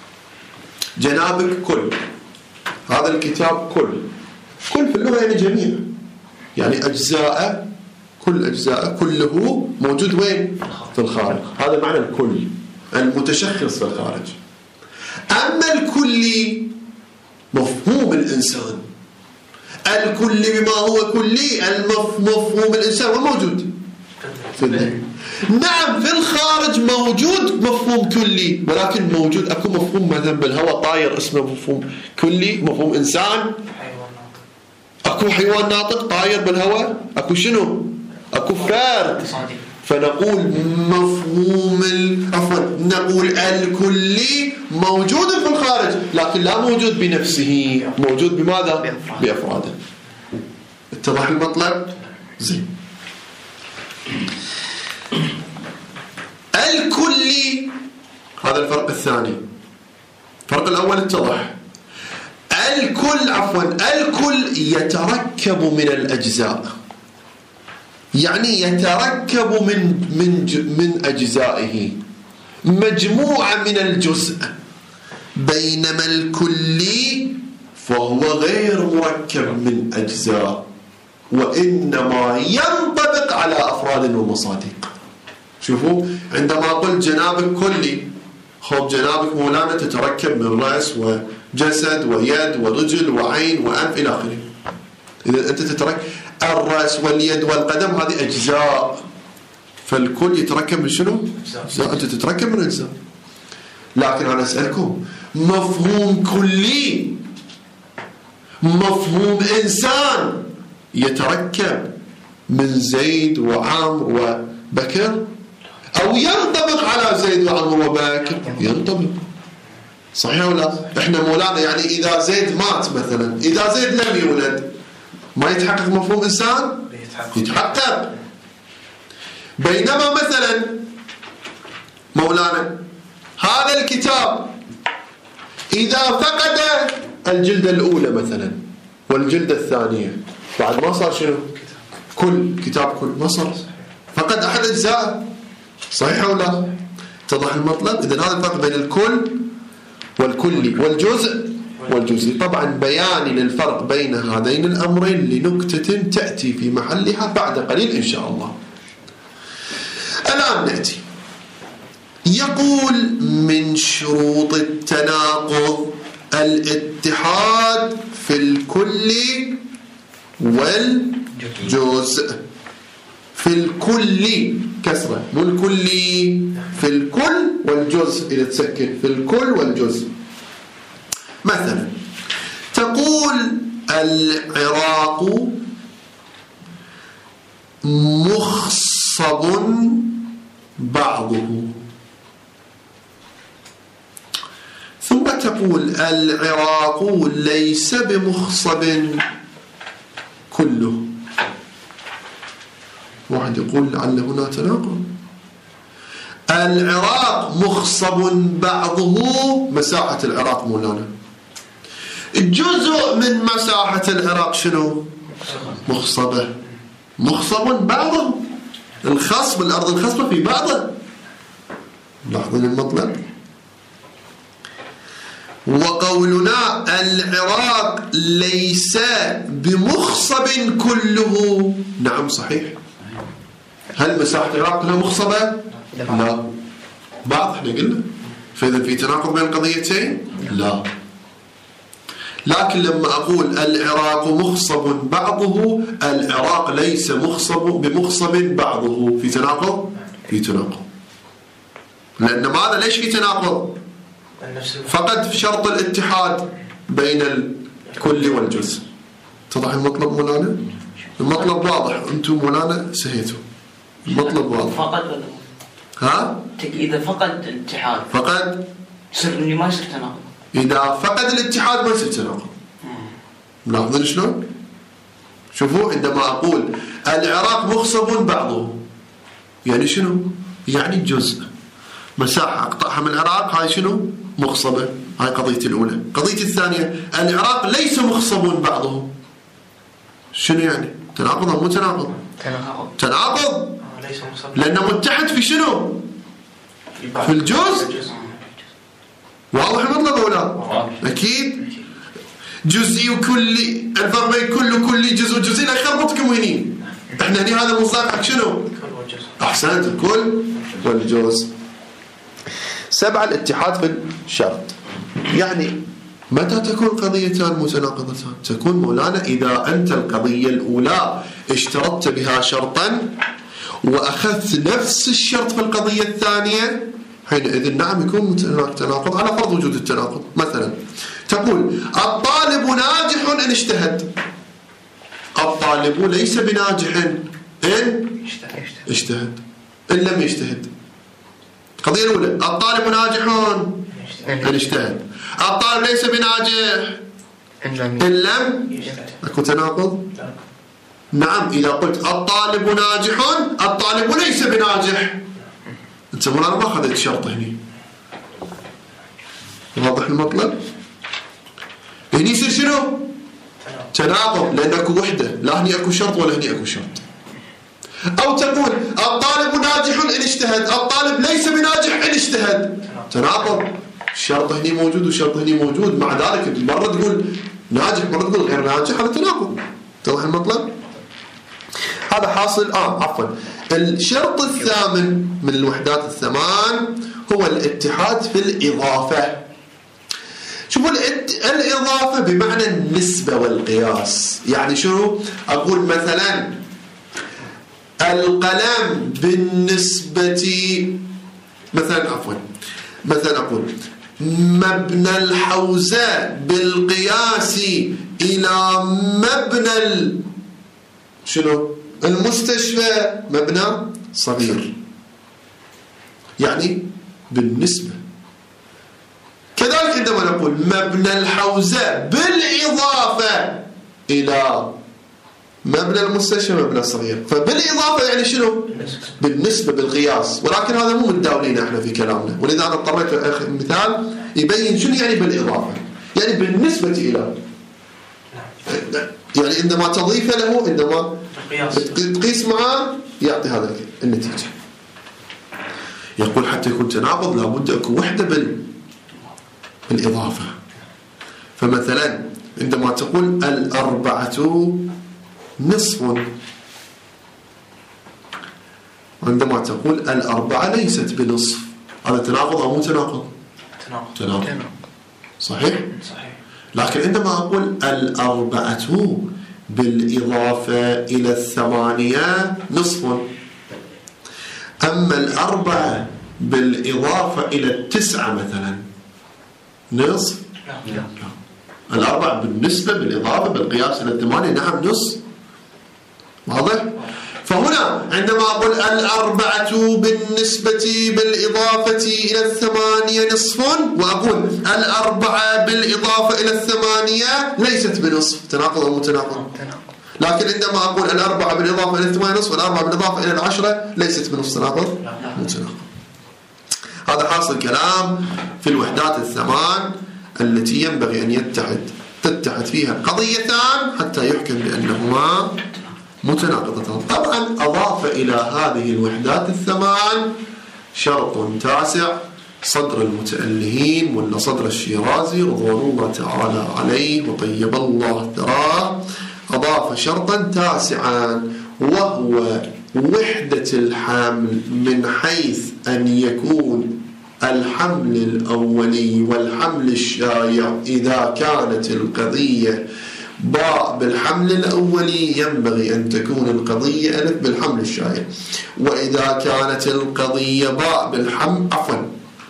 Speaker 1: جنابك كل، هذا الكتاب كل، كل في اللغة يعني جميع، يعني أجزاء، كل أجزاء كله موجود وين؟ في الخارج. هذا معنى الكل المتشخص في الخارج. أما الكلي مفهوم الإنسان، الكلي بما هو كلي، المفهوم الإنسان وموجود في الذهن. نعم في الخارج موجود مفهوم كلي، ولكن موجود أكو مفهوم مثلا بالهواء طاير اسمه مفهوم كلي، مفهوم إنسان، أكو حيوان ناطق طاير بالهواء، أكو شنو؟ أكو فرد. فنقول مفهوم عفوا نقول الكلي موجود في الخارج، لكن لا موجود بنفسه، موجود بماذا؟ بأفراده. اتضح المطلب؟ زين. الكلي هذا الفرق الثاني. الفرق الأول اتضح. الكل عفوا الكل يتركب من الأجزاء، يعني يتركب من من من أجزائه، مجموعة من الجزء. بينما الكلي فهو غير مركب من أجزاء، وإنما ينطبق على أفراد ومصادق. شوفوا، عندما قلت جنابك كلي، خب جنابك مولانا تتركب من رأس وجسد ويد ورجل وعين وأنف إلى آخره. إذا أنت تتركب الرأس واليد والقدم، هذه أجزاء، فالكل يتركب من شنو؟ أجزاء. أنت تتركب من أجزاء. لكن أنا أسألكم، مفهوم كلي، مفهوم إنسان يتركب من زيد وعمر وبكر، أو ينطبق على زيد وعمر وبكر؟ ينطبق. صحيح ولا؟ إحنا مولانا يعني إذا زيد مات مثلا، إذا زيد لم يولد، ما يتحقق مفهوم إنسان؟ يتحقق. بينما مثلا مولانا هذا الكتاب إذا فقد الجلدة الأولى مثلا والجلدة الثانية، بعد ما صار شنو؟ كل كتاب كل ما صار، فقد أحد أجزاء. صحيح ولا؟ اتضح المطلب؟ إذن هذا الفرق بين الكل والكلي والجزء والجزئي. طبعا بياني للفرق بين هذين الأمرين لنكتة تأتي في محلها بعد قليل إن شاء الله. الآن نأتي، يقول من شروط التناقض الاتحاد في الكل والجزء. في الكل كسرة، مو الكلي، في الكل والجزء إذا تسكن، في الكل والجزء. مثلا تقول العراق مخصب بعضه، ثم تقول العراق ليس بمخصب كله. واحد يقول لعل هنا تناقض. العراق مخصب بعضه، مساحة العراق مولانا، جزء من مساحة العراق شنو؟ مخصبة، مخصب بعضه. الخصب الأرض الخصبة في بعضها. لاحظين المطلب. وقولنا العراق ليس بمخصب كله، نعم صحيح. هل مساحة العراق كلها مخصبة؟ لا، بعض احنا قلنا. فإذا في تناقض بين القضيتين؟ لا. لكن لما أقول العراق مخصب بعضه، العراق ليس مخصب بمخصب بعضه، في تناقض؟ في تناقض. لأن ماذا؟ ليش في تناقض؟ فقط في شرط الاتحاد بين الكل والجزء. اتضح المطلب مولانا؟ المطلب واضح، أنتم مولانا سهيتوا. المطلب واضح.
Speaker 3: فقط ولا
Speaker 1: ها؟
Speaker 3: إذا فقد الاتحاد
Speaker 1: فقد
Speaker 3: يصير ما يصير تناقض.
Speaker 1: إذا فقد الاتحاد ما يصير تناقض. ملاحظين شلون؟ شوفوا عندما أقول العراق مخصب بعضه، يعني شنو؟ يعني جزء مساحة أقطعها من العراق، هاي شنو؟ مخصبة. هاي قضية الأولى. قضية الثانية العراق ليس مخصب بعضه، شنو يعني؟ تناقض أو مو تناقض؟
Speaker 3: تناقض.
Speaker 1: تناقض لأنه متحد في شنو؟ في الجزء. واضح المطلب أو لا؟ أكيد. جزئي وكلي، الفرق بين كل وكلي، جزء وجزئي، لا يخربطكم هني. احنا هني هذا المصطلح حق شنو؟ أحسنت، الكل والجزء. سبعة الاتحاد في الشرط. يعني متى تكون قضيتان متناقضتان؟ تكون مولانا إذا أنت القضية الأولى اشترطت بها شرطا وأخذت نفس الشرط في القضية الثانية، حينئذ نعم يكون تناقض على فرض وجود التناقض. مثلا تقول الطالب ناجح إن اجتهد، الطالب ليس بناجح إن اجتهد، إن لم يجتهد. القضية الأولى الطالب ناجح إن اجتهد، الطالب ليس بناجح إن لم أكو تناقض؟ نعم. إذا قلت الطالب ناجح الطالب ليس بناجح، أنت مولانا ما أخذت شرط هني. واضح المطلب؟ هني يصير شنو؟ تناقض، لأن أكو وحدة، لا هني أكو شرط ولا هني أكو شرط. أو تقول الطالب ناجح إن اجتهد، الطالب ليس بناجح إن اجتهد، تناقض. الشرط هني موجود والشرط هني موجود، مع ذلك مرة تقول ناجح مرة تقول غير ناجح، هذا تناقض. اتضح المطلب؟ هذا حاصل. آه عفوا. الشرط الثامن من الوحدات الثمان هو الاتحاد في الإضافة. شوفوا الإضافة بمعنى النسبة والقياس. يعني شنو؟ أقول مثلا القلم بالنسبة مثلا عفوا مثلا أقول مبنى الحوزة بالقياس إلى مبنى ال... شنو؟ المستشفى مبنى صغير، يعني بالنسبة. كذلك عندما نقول مبنى الحوزة بالإضافة إلى مبنى المستشفى مبنى صغير، فبالإضافة يعني شنو؟ بالنسبة بالقياس. ولكن هذا مو متداولين احنا في كلامنا، ولذا أنا اضطريت أخذ مثال يبين شنو يعني بالإضافة. يعني بالنسبة إلى، يعني عندما تضيف له، عندما تقيس معه يعطي هذا النتيجة. يقول حتى يكون تناقض لابد أكون وحدة بال... بالإضافة. فمثلا عندما تقول الأربعة نصف، عندما تقول الأربعة ليست بنصف، هذا تناقض أو مو تناقض؟
Speaker 3: تناقض.
Speaker 1: تناقض. صحيح؟
Speaker 3: صحيح.
Speaker 1: لكن عندما أقول الأربعة بالإضافة إلى الثمانية نصف، أما الأربعة بالإضافة إلى التسعة مثلا نصف؟
Speaker 3: لا. لا.
Speaker 1: الأربعة بالنسبة بالإضافة بالقياس إلى الثمانية نعم نصف. واضح؟ فهنا عندما أقول الأربعة بالنسبة بالإضافة إلى الثمانية نصف، وأقول الأربعة بالإضافة إلى الثمانية ليست بنصف، تناقض أو متناقض؟ لكن عندما أقول الأربعة بالإضافة إلى الثمانية نصف والأربعة بالإضافة إلى العشرة ليست بنصف، تناقض؟ متناقض. هذا حاصل كلام في الوحدات الثمان التي ينبغي أن يتحد تتحد فيها قضيتان حتى يحكم بأنهما متناقضتان. طبعا أضاف إلى هذه الوحدات الثمان شرط تاسع صدر المتألهين ولا صدر الشيرازي رضوان الله تعالى عليه وطيب الله ثراه، أضاف شرطا تاسعا وهو وحدة الحمل، من حيث أن يكون الحمل الأولي والحمل الشايع إذا كانت القضية باء بالحمل الأولي ينبغي أن تكون القضية ألف بالحمل الشايع، وإذا كانت القضية باء بالحمل عفوا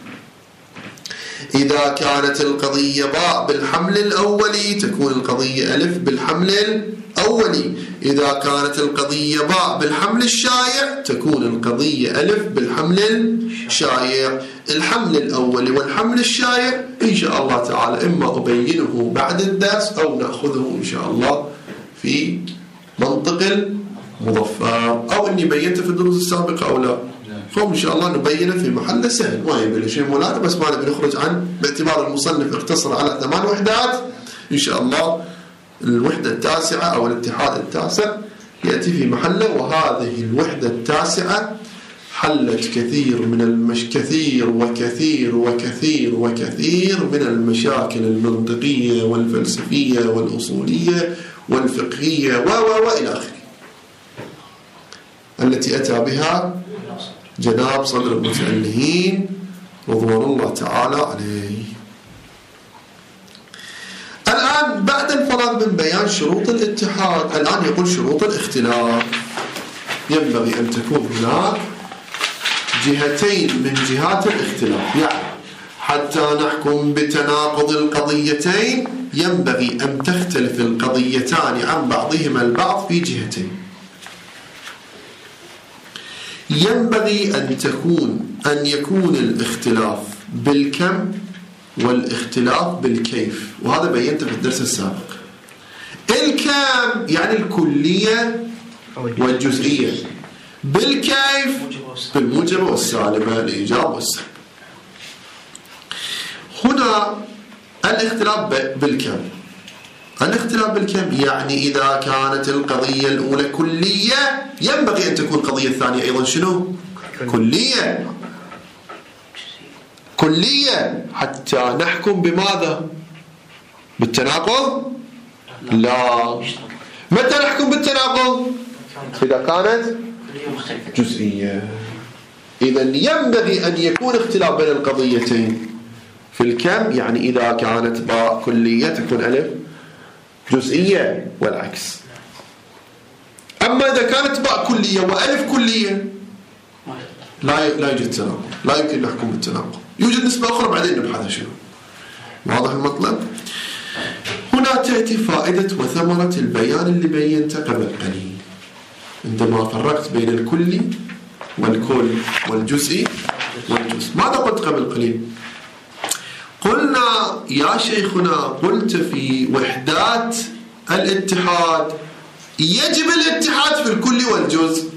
Speaker 1: إذا كانت القضية باء بالحمل الأولي تكون القضية ألف بالحمل الأولي، إذا كانت القضية باء بالحمل الشايع تكون القضية ألف بالحمل الشايع. الحمل الأولي والحمل الشايع إن شاء الله تعالى إما أبينه بعد الدرس أو نأخذه إن شاء الله في منطق المظفر، أو إني بينته في الدروس السابقة أو لا، فإن شاء الله نبينه في محل سهل ما يبي شيء مولانا، بس ما نبي نخرج عن باعتبار المصنف اقتصر على ثمان وحدات. إن شاء الله الوحدة التاسعة أو الاتحاد التاسع يأتي في محله، وهذه الوحدة التاسعة حلت كثير من المش كثير وكثير وكثير وكثير من المشاكل المنطقية والفلسفية والأصولية والفقهية و و وإلى آخره التي أتى بها جناب صدر المتألهين رضوان الله تعالى عليه. الآن بعد الفراغ من بيان شروط الاتحاد، الآن يقول شروط الاختلاف. ينبغي أن تكون هناك جهتين من جهات الاختلاف، يعني حتى نحكم بتناقض القضيتين ينبغي أن تختلف القضيتان عن بعضهما البعض في جهتين. ينبغي أن تكون أن يكون الاختلاف بالكم والاختلاف بالكيف، وهذا بينته في الدرس السابق. الكم يعني الكلية والجزئية، بالكيف بالموجب والسالبة، الإيجاب والسلب. هنا الاختلاف بالكم، الاختلاف بالكم يعني إذا كانت القضية الأولى كلية ينبغي أن تكون القضية الثانية أيضا شنو؟ كلية كلية حتى نحكم بماذا؟ بالتناقض؟ لا. متى نحكم بالتناقض؟ إذا كانت جزئية. إذا ينبغي أن يكون اختلاف بين القضيتين في الكم، يعني إذا كانت باء كلية تكون ألف جزئية والعكس. أما إذا كانت باء كلية وألف كلية لا لا يوجد تناقض، لا يمكن نحكم بالتناقض. يوجد نسبة أخرى بعدين نبحثها شنو. واضح المطلب؟ هنا تأتي فائدة وثمرة البيان اللي بينته قبل قليل، عندما فرقت بين الكلي والكل والجزئي والجزء. ماذا قلت قبل قليل؟ قلنا يا شيخنا، قلت في وحدات الاتحاد يجب الاتحاد في الكل والجزء.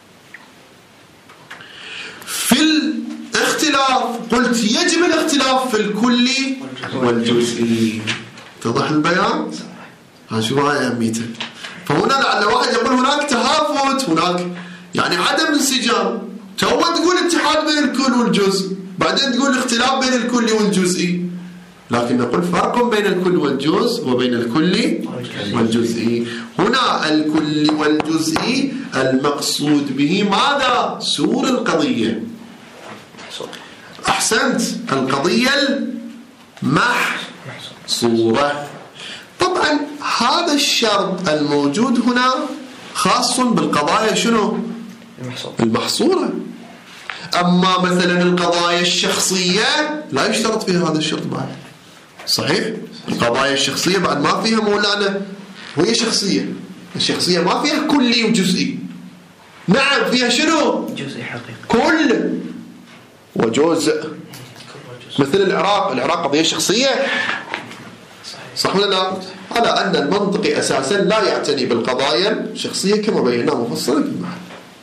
Speaker 1: في الاختلاف قلت يجب الاختلاف في الكل والجزء. اتضح البيان؟ ها شو هاي أهميته. فهنا لعل واحد يقول هناك تهافت، هناك يعني عدم انسجام. تو تقول اتحاد بين الكل والجزء، بعدين تقول اختلاف بين الكل والجزئي، لكن نقول فرق بين الكل والجزء وبين الكل والجزئي. هنا الكل والجزئي المقصود به ماذا؟ سور القضية. أحسنت، القضية المحصورة. طبعا هذا الشرط الموجود هنا خاص بالقضايا شنو؟ المحصورة. أما مثلا القضايا الشخصية لا يشترط فيها هذا الشرط بعد. صحيح؟ القضايا الشخصية بعد ما فيها مولانا، وهي شخصية، الشخصية ما فيها كلي وجزئي. نعم فيها شنو؟
Speaker 2: جزئي حقيقي،
Speaker 1: كل وجزء. مثل العراق، العراق قضية شخصية، صح ولا لا؟ على أن المنطقي أساسا لا يعتني بالقضايا الشخصية كما بيناه مفصلا في المحل.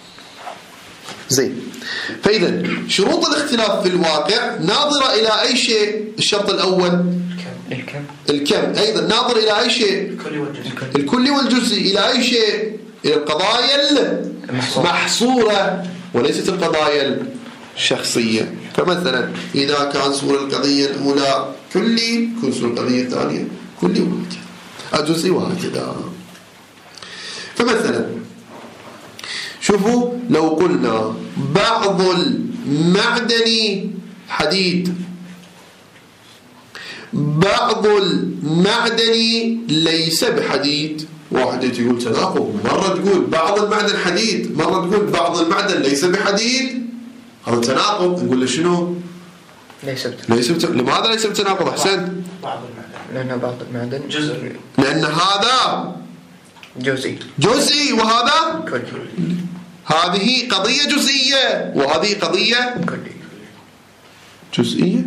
Speaker 1: زين. فإذا شروط الاختلاف في الواقع ناظرة إلى أي شيء؟ الشرط الأول
Speaker 2: الكم
Speaker 1: الكم، أيضا ناظر إلى أي شيء؟ الكلي والجزئي. إلى أي شيء؟ إلى القضايا المحصورة وليست القضايا الشخصية. فمثلا إذا كان سور القضية الأولى كلي يكون سور القضية الثانية كلي وهكذا جزئي وهكذا. فمثلا شوفوا لو قلنا بعض المعدن حديد، بعض المعدن ليس بحديد، واحد يقول تناقض، مرة تقول بعض المعدن حديد، مرة تقول بعض المعدن ليس بحديد، هذا تناقض. نقول له شنو؟
Speaker 2: ليس بتناقض.
Speaker 1: ليس بت... لماذا ليس بتناقض أحسن؟
Speaker 3: بعض المعدن
Speaker 2: لأن بعض المعدن
Speaker 3: جزء،
Speaker 1: لأن هذا
Speaker 2: جزئي
Speaker 1: جزئي وهذا
Speaker 2: كلي.
Speaker 1: هذه قضية جزئية وهذه قضية
Speaker 2: كلي.
Speaker 1: جزئية.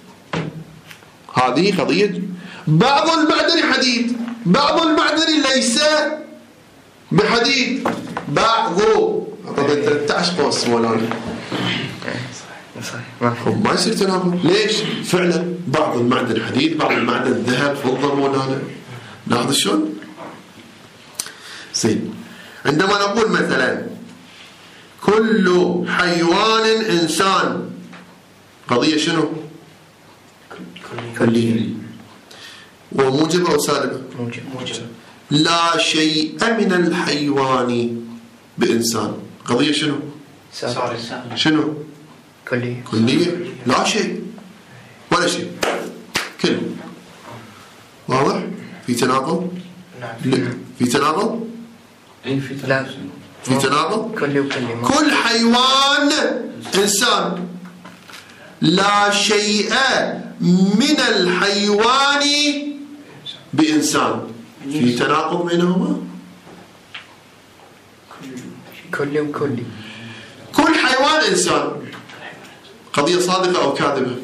Speaker 1: هذه قضية بعض المعدن حديد، بعض المعدن ليس بحديد، بعض طبعا ثلاثة عشر قوس مولانا
Speaker 2: صحيح
Speaker 1: ما يصير تناقض. ليش؟ فعلا بعض المعدن حديد، بعض المعدن ذهب فضة مولانا. لاحظ شلون؟ زين. عندما نقول مثلا كل حيوان إنسان، قضية شنو؟
Speaker 2: كلي.
Speaker 1: وموجبة أو سالبة؟
Speaker 2: موجب.
Speaker 3: موجب.
Speaker 1: لا شيء من الحيوان بإنسان، قضية شنو؟
Speaker 2: سالب.
Speaker 1: شنو؟
Speaker 2: كلي.
Speaker 1: كلية. لا شيء ولا شيء، كل. واضح؟ في تناقض؟
Speaker 3: نعم.
Speaker 1: في تناقض؟
Speaker 4: أي في
Speaker 2: لا.
Speaker 1: في تناقض؟
Speaker 2: كلي وكلي.
Speaker 1: كل حيوان إنسان، لا شيء من الحيوان بإنسان، في تناقض بينهما؟
Speaker 2: كلي وكلي.
Speaker 1: كل حيوان إنسان، قضية صادقة أو كاذبة؟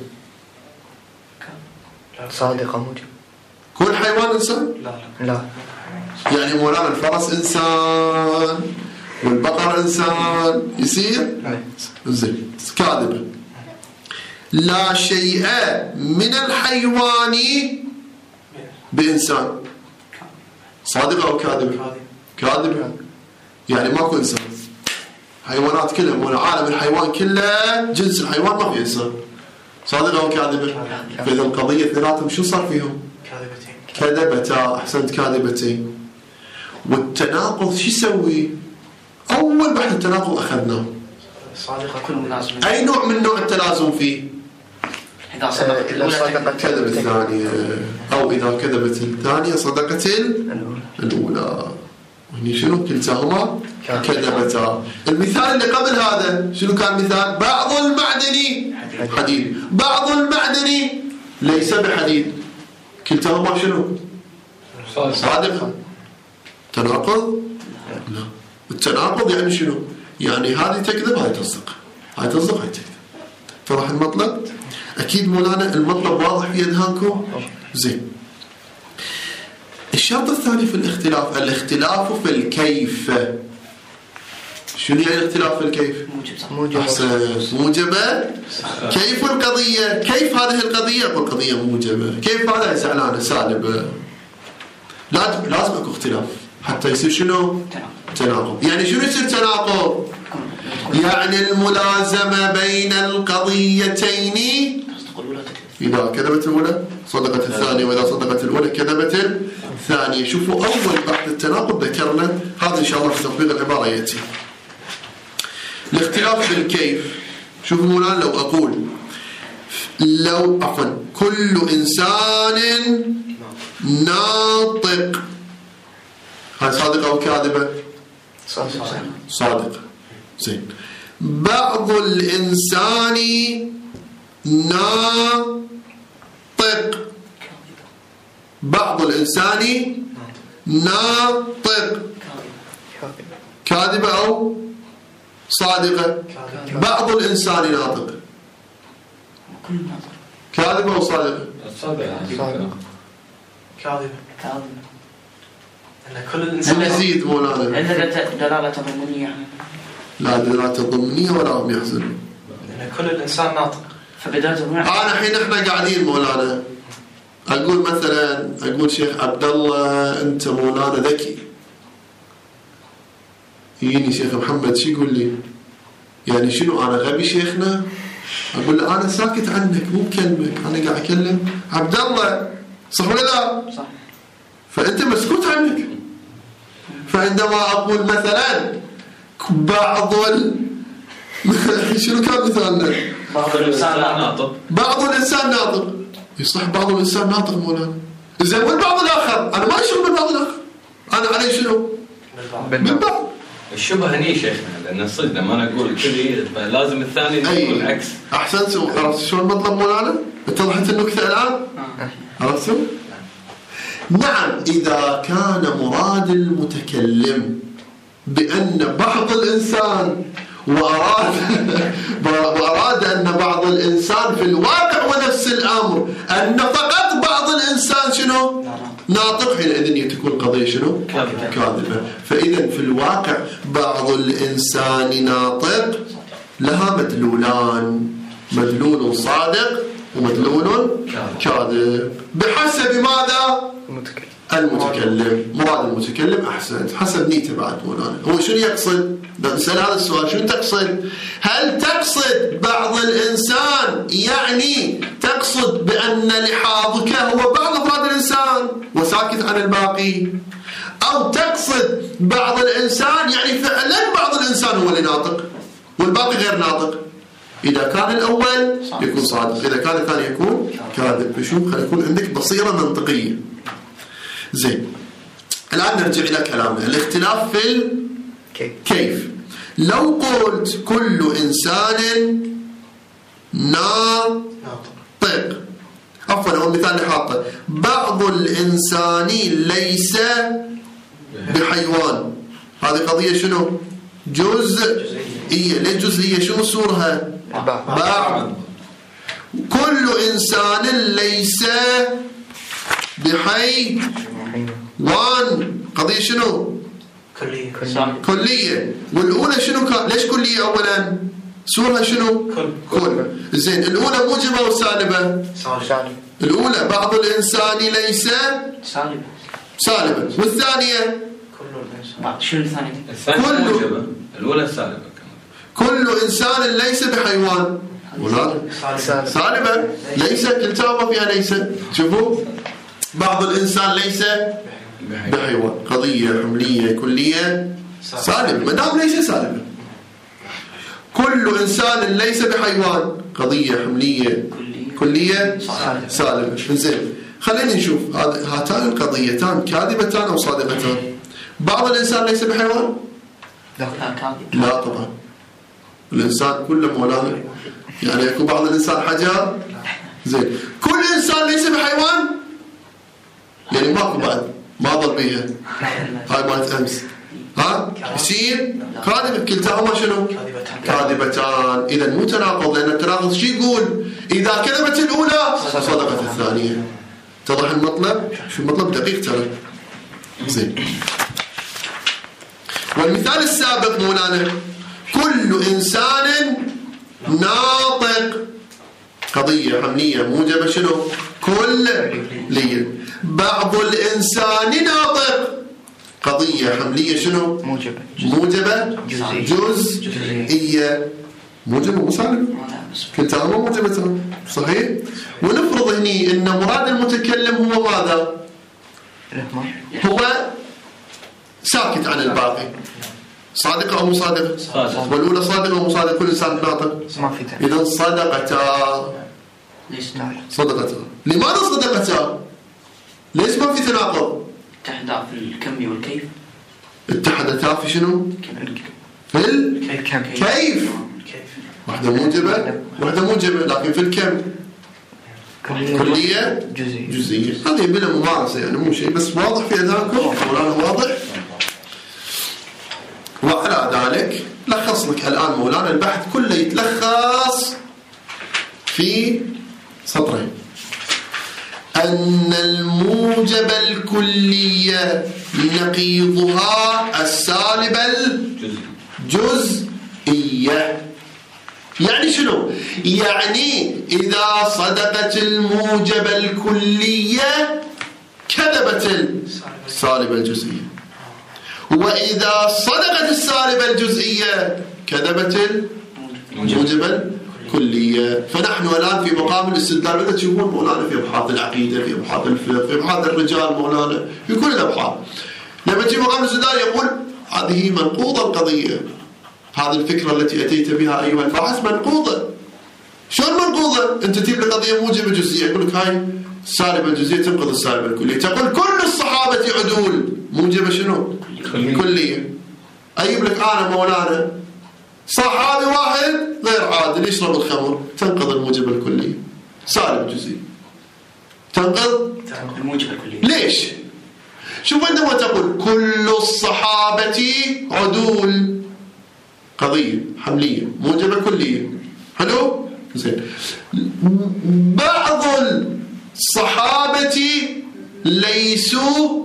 Speaker 2: صادقة. موجب.
Speaker 1: كل حيوان إنسان؟
Speaker 3: لا
Speaker 2: لا.
Speaker 1: يعني مولانا الفرس إنسان والبقر إنسان يصير؟ زين. كاذبة. لا شيء من الحيوان بإنسان، صادقة أو كاذبة؟ كاذبة. يعني ماكو إنسان، حيوانات كلها مولانا، عالم الحيوان كله جنس الحيوان ما في إنسان، صادقة أو كاذبة؟ فإذا القضية ثلاثهم شو صار فيهم؟
Speaker 3: كاذبتين.
Speaker 1: كذبتا. أحسنت، كاذبتين. والتناقض شو يسوي؟ أول بحث التناقض أخذناه،
Speaker 3: صادقة كل مناسب.
Speaker 1: أي نوع من نوع التلازم فيه؟
Speaker 3: إذا صدقت
Speaker 2: إذا
Speaker 3: الأولى
Speaker 2: صدقت
Speaker 1: كذبت الثانية، أو إذا كذبت الثانية صدقت
Speaker 2: الأولى.
Speaker 1: الأولى. وهني شنو؟ كلتاهما كذبتا. المثال اللي قبل هذا شنو كان مثال؟ بعض المعدن حديد، بعض المعدن ليس بحديد، كلتاهما شنو؟ صادقة. تناقض؟ لا. التناقض يعني شنو؟ يعني هذه تكذب هاي تصدق، هاي تصدق هاي تكذب. فراح المطلب أكيد مولانا المطلب واضح في أذهانكم؟ زين. الشرط الثاني في الاختلاف، الاختلاف في الكيف. شنو يعني الاختلاف في الكيف؟
Speaker 2: موجب.
Speaker 1: أحسن، موجبة. كيف القضية؟ كيف هذه القضية؟ القضية موجبة. كيف هذا زعلانة سالبة؟ لازم لازم اكو اختلاف حتى يصير شنو؟ تناقض. يعني شنو يصير تناقض؟ يعني الملازمة بين القضيتين، إذا كذبت الأولى صدقت الثانية، وإذا صدقت الأولى كذبت الثانية. شوفوا أول بحث التناقض ذكرنا هذا إن شاء الله في تطبيق العبارة يأتي. الاختلاف بالكيف، شوفوا مولانا لو أقول لو عفوا كل إنسان ناطق، هاي صادقة أو كاذبة؟
Speaker 2: صادقة.
Speaker 1: صادقة. زين. بعض الإنسان ناطق، بعض الإنسان ناطق، كاذبة أو صادقة؟ بعض الإنسان ناطق، كاذبة أو صادقة؟
Speaker 2: صادقة.
Speaker 3: كاذبة. كاذبة. أن كل الإنسان
Speaker 1: ونزيد مولانا.
Speaker 3: عندنا دلالة ضمنية يعني.
Speaker 1: لا دلالة ضمنية ولا هم يحزنون.
Speaker 3: أن كل الإنسان ناطق. فبداية
Speaker 1: أنا حين إحنا قاعدين مولانا أقول مثلا أقول شيخ عبد الله أنت مولانا ذكي، يجيني شيخ محمد شو يقول لي؟ يعني شنو أنا غبي شيخنا؟ أقول له أنا ساكت عنك مو بكلمك، أنا قاعد أكلم عبد الله، صح ولا لا؟
Speaker 3: صح.
Speaker 1: فأنت مسكوت عنك. فعندما أقول مثلا بعض ال... شنو كان مثالنا؟
Speaker 3: بعض الإنسان
Speaker 2: ناطق.
Speaker 1: بعض الإنسان ناطق. يصح بعض الإنسان ناطق مولانا. زين والبعض الآخر أنا ما أشوف بالبعض الآخر، أنا علي شنو؟ بالبعض.
Speaker 2: الشبهة هني شيخنا، لأن صدق لما أنا أقول كذي لازم الثاني يقول العكس.
Speaker 1: أحسنت. عرفت شو المطلب مولانا؟ اتضحت النكتة الآن؟ عرفتوا؟ نعم، إذا كان مراد المتكلم بأن بعض الإنسان وأراد وأراد أن بعض الإنسان في الواقع ونفس الأمر أن فقط بعض الإنسان شنو؟ ناطق، حينئذ تكون القضية شنو؟ كاذبة. فإذا في الواقع بعض الإنسان ناطق لها مدلولان، مدلول صادق ومدلول كاذب بحسب ماذا؟ المتكلم. مراد المتكلم. أحسنت، حسب نيته بعد مولانا. هو شنو يقصد؟ نسأل هذا السؤال، شنو تقصد؟ هل تقصد بعض الإنسان يعني تقصد بأن لحاظك هو بعض أفراد الإنسان وساكت عن الباقي، أو تقصد بعض الإنسان يعني فعلا بعض الإنسان هو اللي ناطق والباقي غير ناطق؟ إذا كان الأول يكون صادق، إذا كان الثاني يكون كاذب. فشوف خلي يكون عندك بصيرة منطقية. زين، الآن نرجع إلى كلامنا. الاختلاف في الكيف. لو قلت كل إنسان ناطق، عفوا هو المثال اللي حاطه بعض الإنسان ليس بحيوان، هذه قضية شنو؟ جزئية. ليه جزئية؟ شنو صورها؟ بعض. كل إنسان ليس بحيوان، قضية شنو؟
Speaker 3: كلية.
Speaker 1: كلية. والأولى شنو كان؟ ليش كلية أولا؟ صورها شنو؟
Speaker 3: كل.
Speaker 1: كل. زين، الأولى موجبة وسالبة؟
Speaker 3: سالبة.
Speaker 1: الأولى بعض الإنسان ليس
Speaker 3: سالبة.
Speaker 1: سالبة. والثانية
Speaker 3: كل الإنسان. شنو الثانية؟
Speaker 2: الثانية موجبة، الأولى سالبة.
Speaker 1: كل إنسان ليس بحيوان. ولا سالبة. ليس كلتاهما فيها ليس. شوفوا، بعض الإنسان ليس بحيوان، قضية حملية كلية سالبة، ما دام ليس سالبة. كل إنسان ليس بحيوان، قضية حملية كلية سالبة. زين، خلينا نشوف هاتان القضيتان كاذبتان أو صادقتان. بعض الإنسان ليس بحيوان؟ لا طبعا، الإنسان كله مولانا، يعني يكون بعض الإنسان حجر. زين، كل إنسان ليس بحيوان يعني ماكو بعد، ما ضل بيها هاي مالت أمس. ها يصير كاذب. كلتاهما شنو؟ كاذبتان. إذا مو تناقض، لأن التناقض شو يقول؟ إذا كذبت الأولى صدقت الثانية. اتضح المطلب؟ شو المطلب دقيق ترى. زين، والمثال السابق مولانا كل إنسان ناطق، قضية حملية موجبة شنو؟ كلية. بعض الإنسان ناطق، قضية حملية شنو؟
Speaker 3: موجبة.
Speaker 1: موجبة جزئية. موجبة مو سالبة، كلتاهما موجبتان. صحيح. ونفرض هني أن مراد المتكلم هو ماذا؟ هو ساكت عن الباقي. صادقة أو مو صادقة؟
Speaker 2: صادقة.
Speaker 1: والأولى صادقة أو مو صادقة؟ كل إنسان ناطق. إذا صدقتا. صدقتا. لماذا صدقتا؟ ليش ما في تناقض؟
Speaker 3: اتحدا في الكم والكيف.
Speaker 1: اتحدتا في شنو؟ في الكم. كيف؟ واحدة موجبة واحدة موجبة، لكن في الكم كلية جزئية. هذه بلا ممارسة يعني، مو شيء، بس واضح في أذهانكم مولانا؟ واضح. وعلى ذلك لخص لك الآن مولانا البحث كله يتلخص في سطرين: أن الموجب الكلية نقيضها السالب الجزئية. يعني شنو؟ يعني إذا صدقت الموجب الكلية كذبت السالب الجزئية، وإذا صدقت السالبة الجزئية كذبت الموجبة الكلية. فنحن الآن في مقام الاستدلال. بدأ تشوفون مولانا في أبحاث العقيدة، في أبحاث الفقه، في أبحاث الرجال مولانا، في كل الأبحاث لما تجي مقام الاستدلال يقول هذه منقوضة القضية، هذه الفكرة التي أتيت بها أيها الباحث منقوضة. شلون منقوضة؟ أنت تجيب لقضية موجبة جزئية، يقول لك هاي السالبة الجزئية تنقض السالبة الكلية، تقول كل الصحابة عدول، موجبة شنو؟ كلية. أجيب لك أنا مولانا صحابي واحد غير عادل يشرب الخمر، تنقض الموجبة الكلية، سالب جزئي تنقض
Speaker 3: الموجبة الكلية.
Speaker 1: ليش؟ شوف عندما تقول كل الصحابة عدول، قضية حملية موجبة كلية، حلو؟ زين. بعض الصحابة ليسوا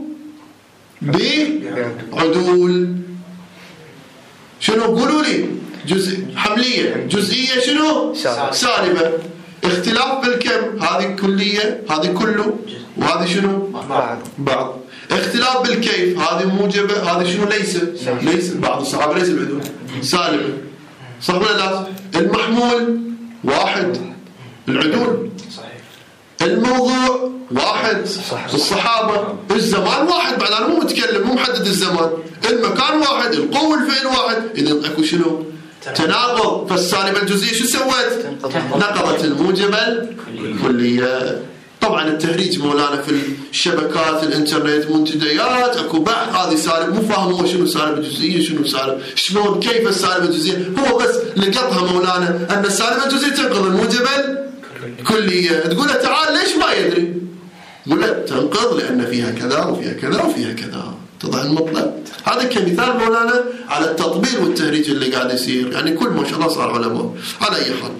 Speaker 1: بعدول، شنو؟ قولوا لي. جزء حملية، جزئية شنو؟ سالبة. اختلاف بالكم، هذه كلية، هذه كله، وهذه شنو؟ بعض. بعض. اختلاف بالكيف، هذه موجبة، هذه شنو؟ ليس. ليس. بعض الصحابة ليس بعدول، سالبة. صح ولا لا؟ المحمول واحد، العدول صحيح. الموضوع واحد، صح. الصحابة، الزمان واحد، بعد أنا مو متكلم، مو محدد الزمان، المكان واحد، القوة الفعل واحد، إذا أكو شنو؟ تناقض. فالسالبة الجزئية شو سوت؟ نقضت الموجبة الكلية. طبعا التهريج مولانا في الشبكات الانترنت منتديات اكو بحث هذه سالب، مو فاهم هو شنو سالبة الجزئية، شنو سالب، شلون كيف السالبة الجزئية، هو بس لقطها مولانا ان السالبة الجزئية تنقض الموجبة الكلية. تقول له تعال ليش ما يدري؟ تقول له تنقض لان فيها كذا وفيها كذا وفيها كذا، تضع المطلب. هذا كمثال مولانا على التطبيل والتهريج اللي قاعد يصير، يعني كل ما شاء الله صار علماء. على اي حال،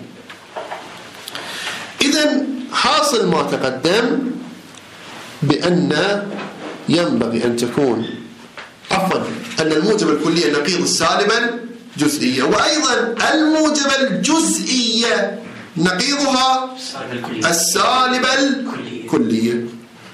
Speaker 1: اذا حاصل ما تقدم بأن ينبغي أن تكون عفوا أن الموجبة الكلية نقيض السالبة الجزئية، وأيضا الموجبة الجزئية نقيضها السالبة الكلية.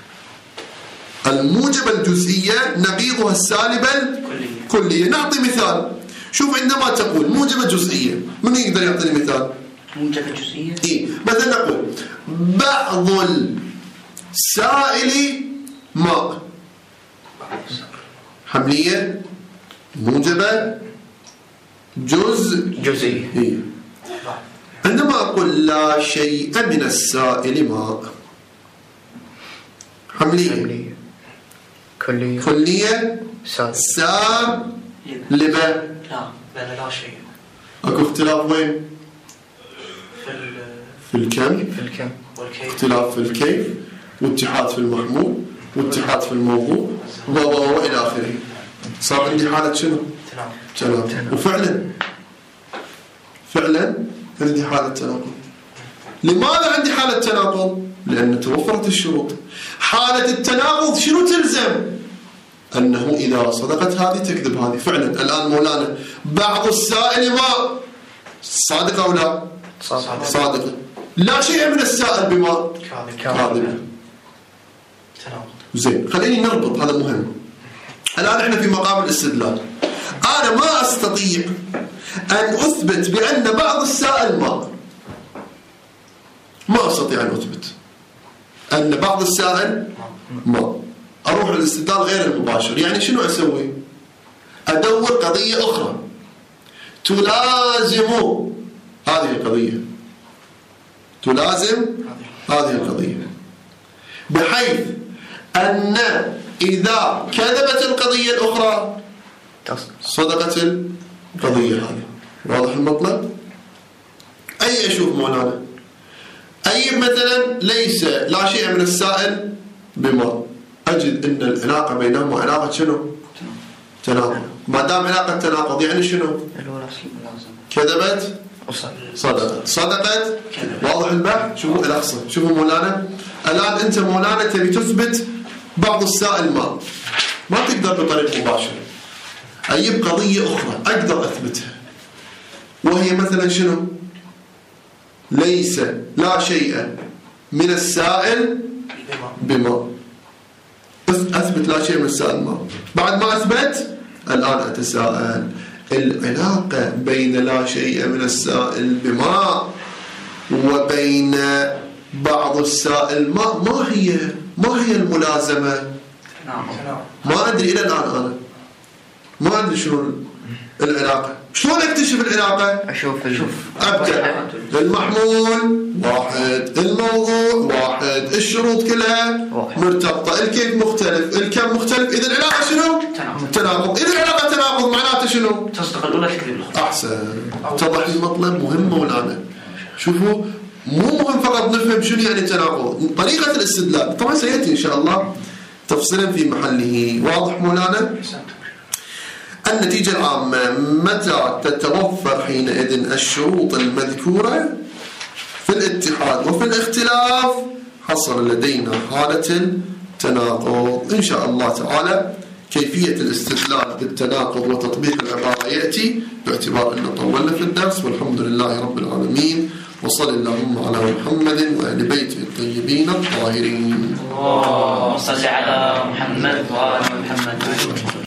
Speaker 1: الموجبة الجزئية نقيضها السالبة الكلية. نعطي مثال. شوف عندما تقول موجبة جزئية، من يقدر يعطي مثال؟
Speaker 3: موجبة جزئية
Speaker 1: إيه؟ مثلا نقول بعض السائل ماء، حملية موجبة جزء
Speaker 4: جزئي.
Speaker 1: إيه؟ عندما أقول لا شيء من السائل ماء، حملية
Speaker 4: كلية
Speaker 1: كلية سالبة.
Speaker 3: لا لا لا شيء.
Speaker 1: أكو اختلاف وين؟ في الكم،
Speaker 4: في الكم
Speaker 3: والكيف.
Speaker 1: اختلاف في الكيف، واتحاد في المحمول، واتحاد في الموضوع، وإلى آخره. صار عندي حالة شنو؟ تناقض. وفعلا فعلا عندي حالة تناقض. لماذا عندي حالة تناقض؟ لأن توفرت الشروط. حالة التناقض شنو تلزم؟ أنه إذا صدقت هذه تكذب هذه. فعلا الآن مولانا بعض السائل ماء، صادق أو لا؟ صادق. لا شيء من السائل بماء، كاذب. زين، خليني نربط، هذا مهم. الآن احنا في مقام الاستدلال. أنا ما أستطيع أن أثبت بأن بعض السائل ماء، ما أستطيع أن أثبت أن بعض السائل ماء. أروح للاستدلال غير المباشر. يعني شنو أسوي؟ أدور قضية أخرى تلازم هذه القضية، تلازم هذه القضية، بحيث أن إذا كذبت القضية الأخرى صدقت القضية هذه. واضح المطلب؟ أي أشوف مولانا أي مثلا ليس لا شيء من السائل بماء، أجد أن العلاقة بينهما علاقة شنو؟ تناقض. ما دام علاقة تناقض يعني شنو؟ كذبت صدقت، صدقت. واضح البحث؟ شوفوا الأقصى، شوفوا مولانا. الآن أنت مولانا تبي تثبت بعض السائل ماء، ما تقدر بطريق مباشر. أجيب قضية أخرى أقدر أثبتها، وهي مثلا شنو؟ ليس لا شيء من السائل بماء. أثبت لا شيء من السائل ماء. بعد ما أثبت الآن أتساءل، العلاقة بين لا شيء من السائل بماء وبين بعض السائل ماء ما هي ما هي الملازمة؟ ما أدري إلى الآن، أنا ما أدري شنو العلاقة. شلون أكتشف العلاقة؟
Speaker 4: أشوف أشوف
Speaker 1: أبدأ المحمول واحد، الموضوع واحد، الشروط كلها واحد. مرتبطة، الكيف مختلف، الكم مختلف، إذا العلاقة شنو؟ تناقض. إذا العلاقة تناقض معناته شنو؟
Speaker 3: تصدق الأولى تكذب الأخرى. أحسن.
Speaker 1: اتضح المطلب مهم مولانا. شوفوا مو مهم فقط نفهم شنو يعني تناقض، طريقة الاستدلال طبعا سيأتي إن شاء الله تفصيلا في محله. واضح مولانا؟ النتيجة العامة متى تتوفر حينئذ الشروط المذكورة في الاتحاد وفي الاختلاف حصل لدينا حالة التناقض. إن شاء الله تعالى كيفية الاستدلال بالتناقض وتطبيق العبارة يأتي، باعتبار أن طولنا في الدرس، والحمد لله رب العالمين، وصل اللهم على محمد وآل بيته الطيبين الطاهرين.
Speaker 3: اللهم صل على محمد وآل محمد.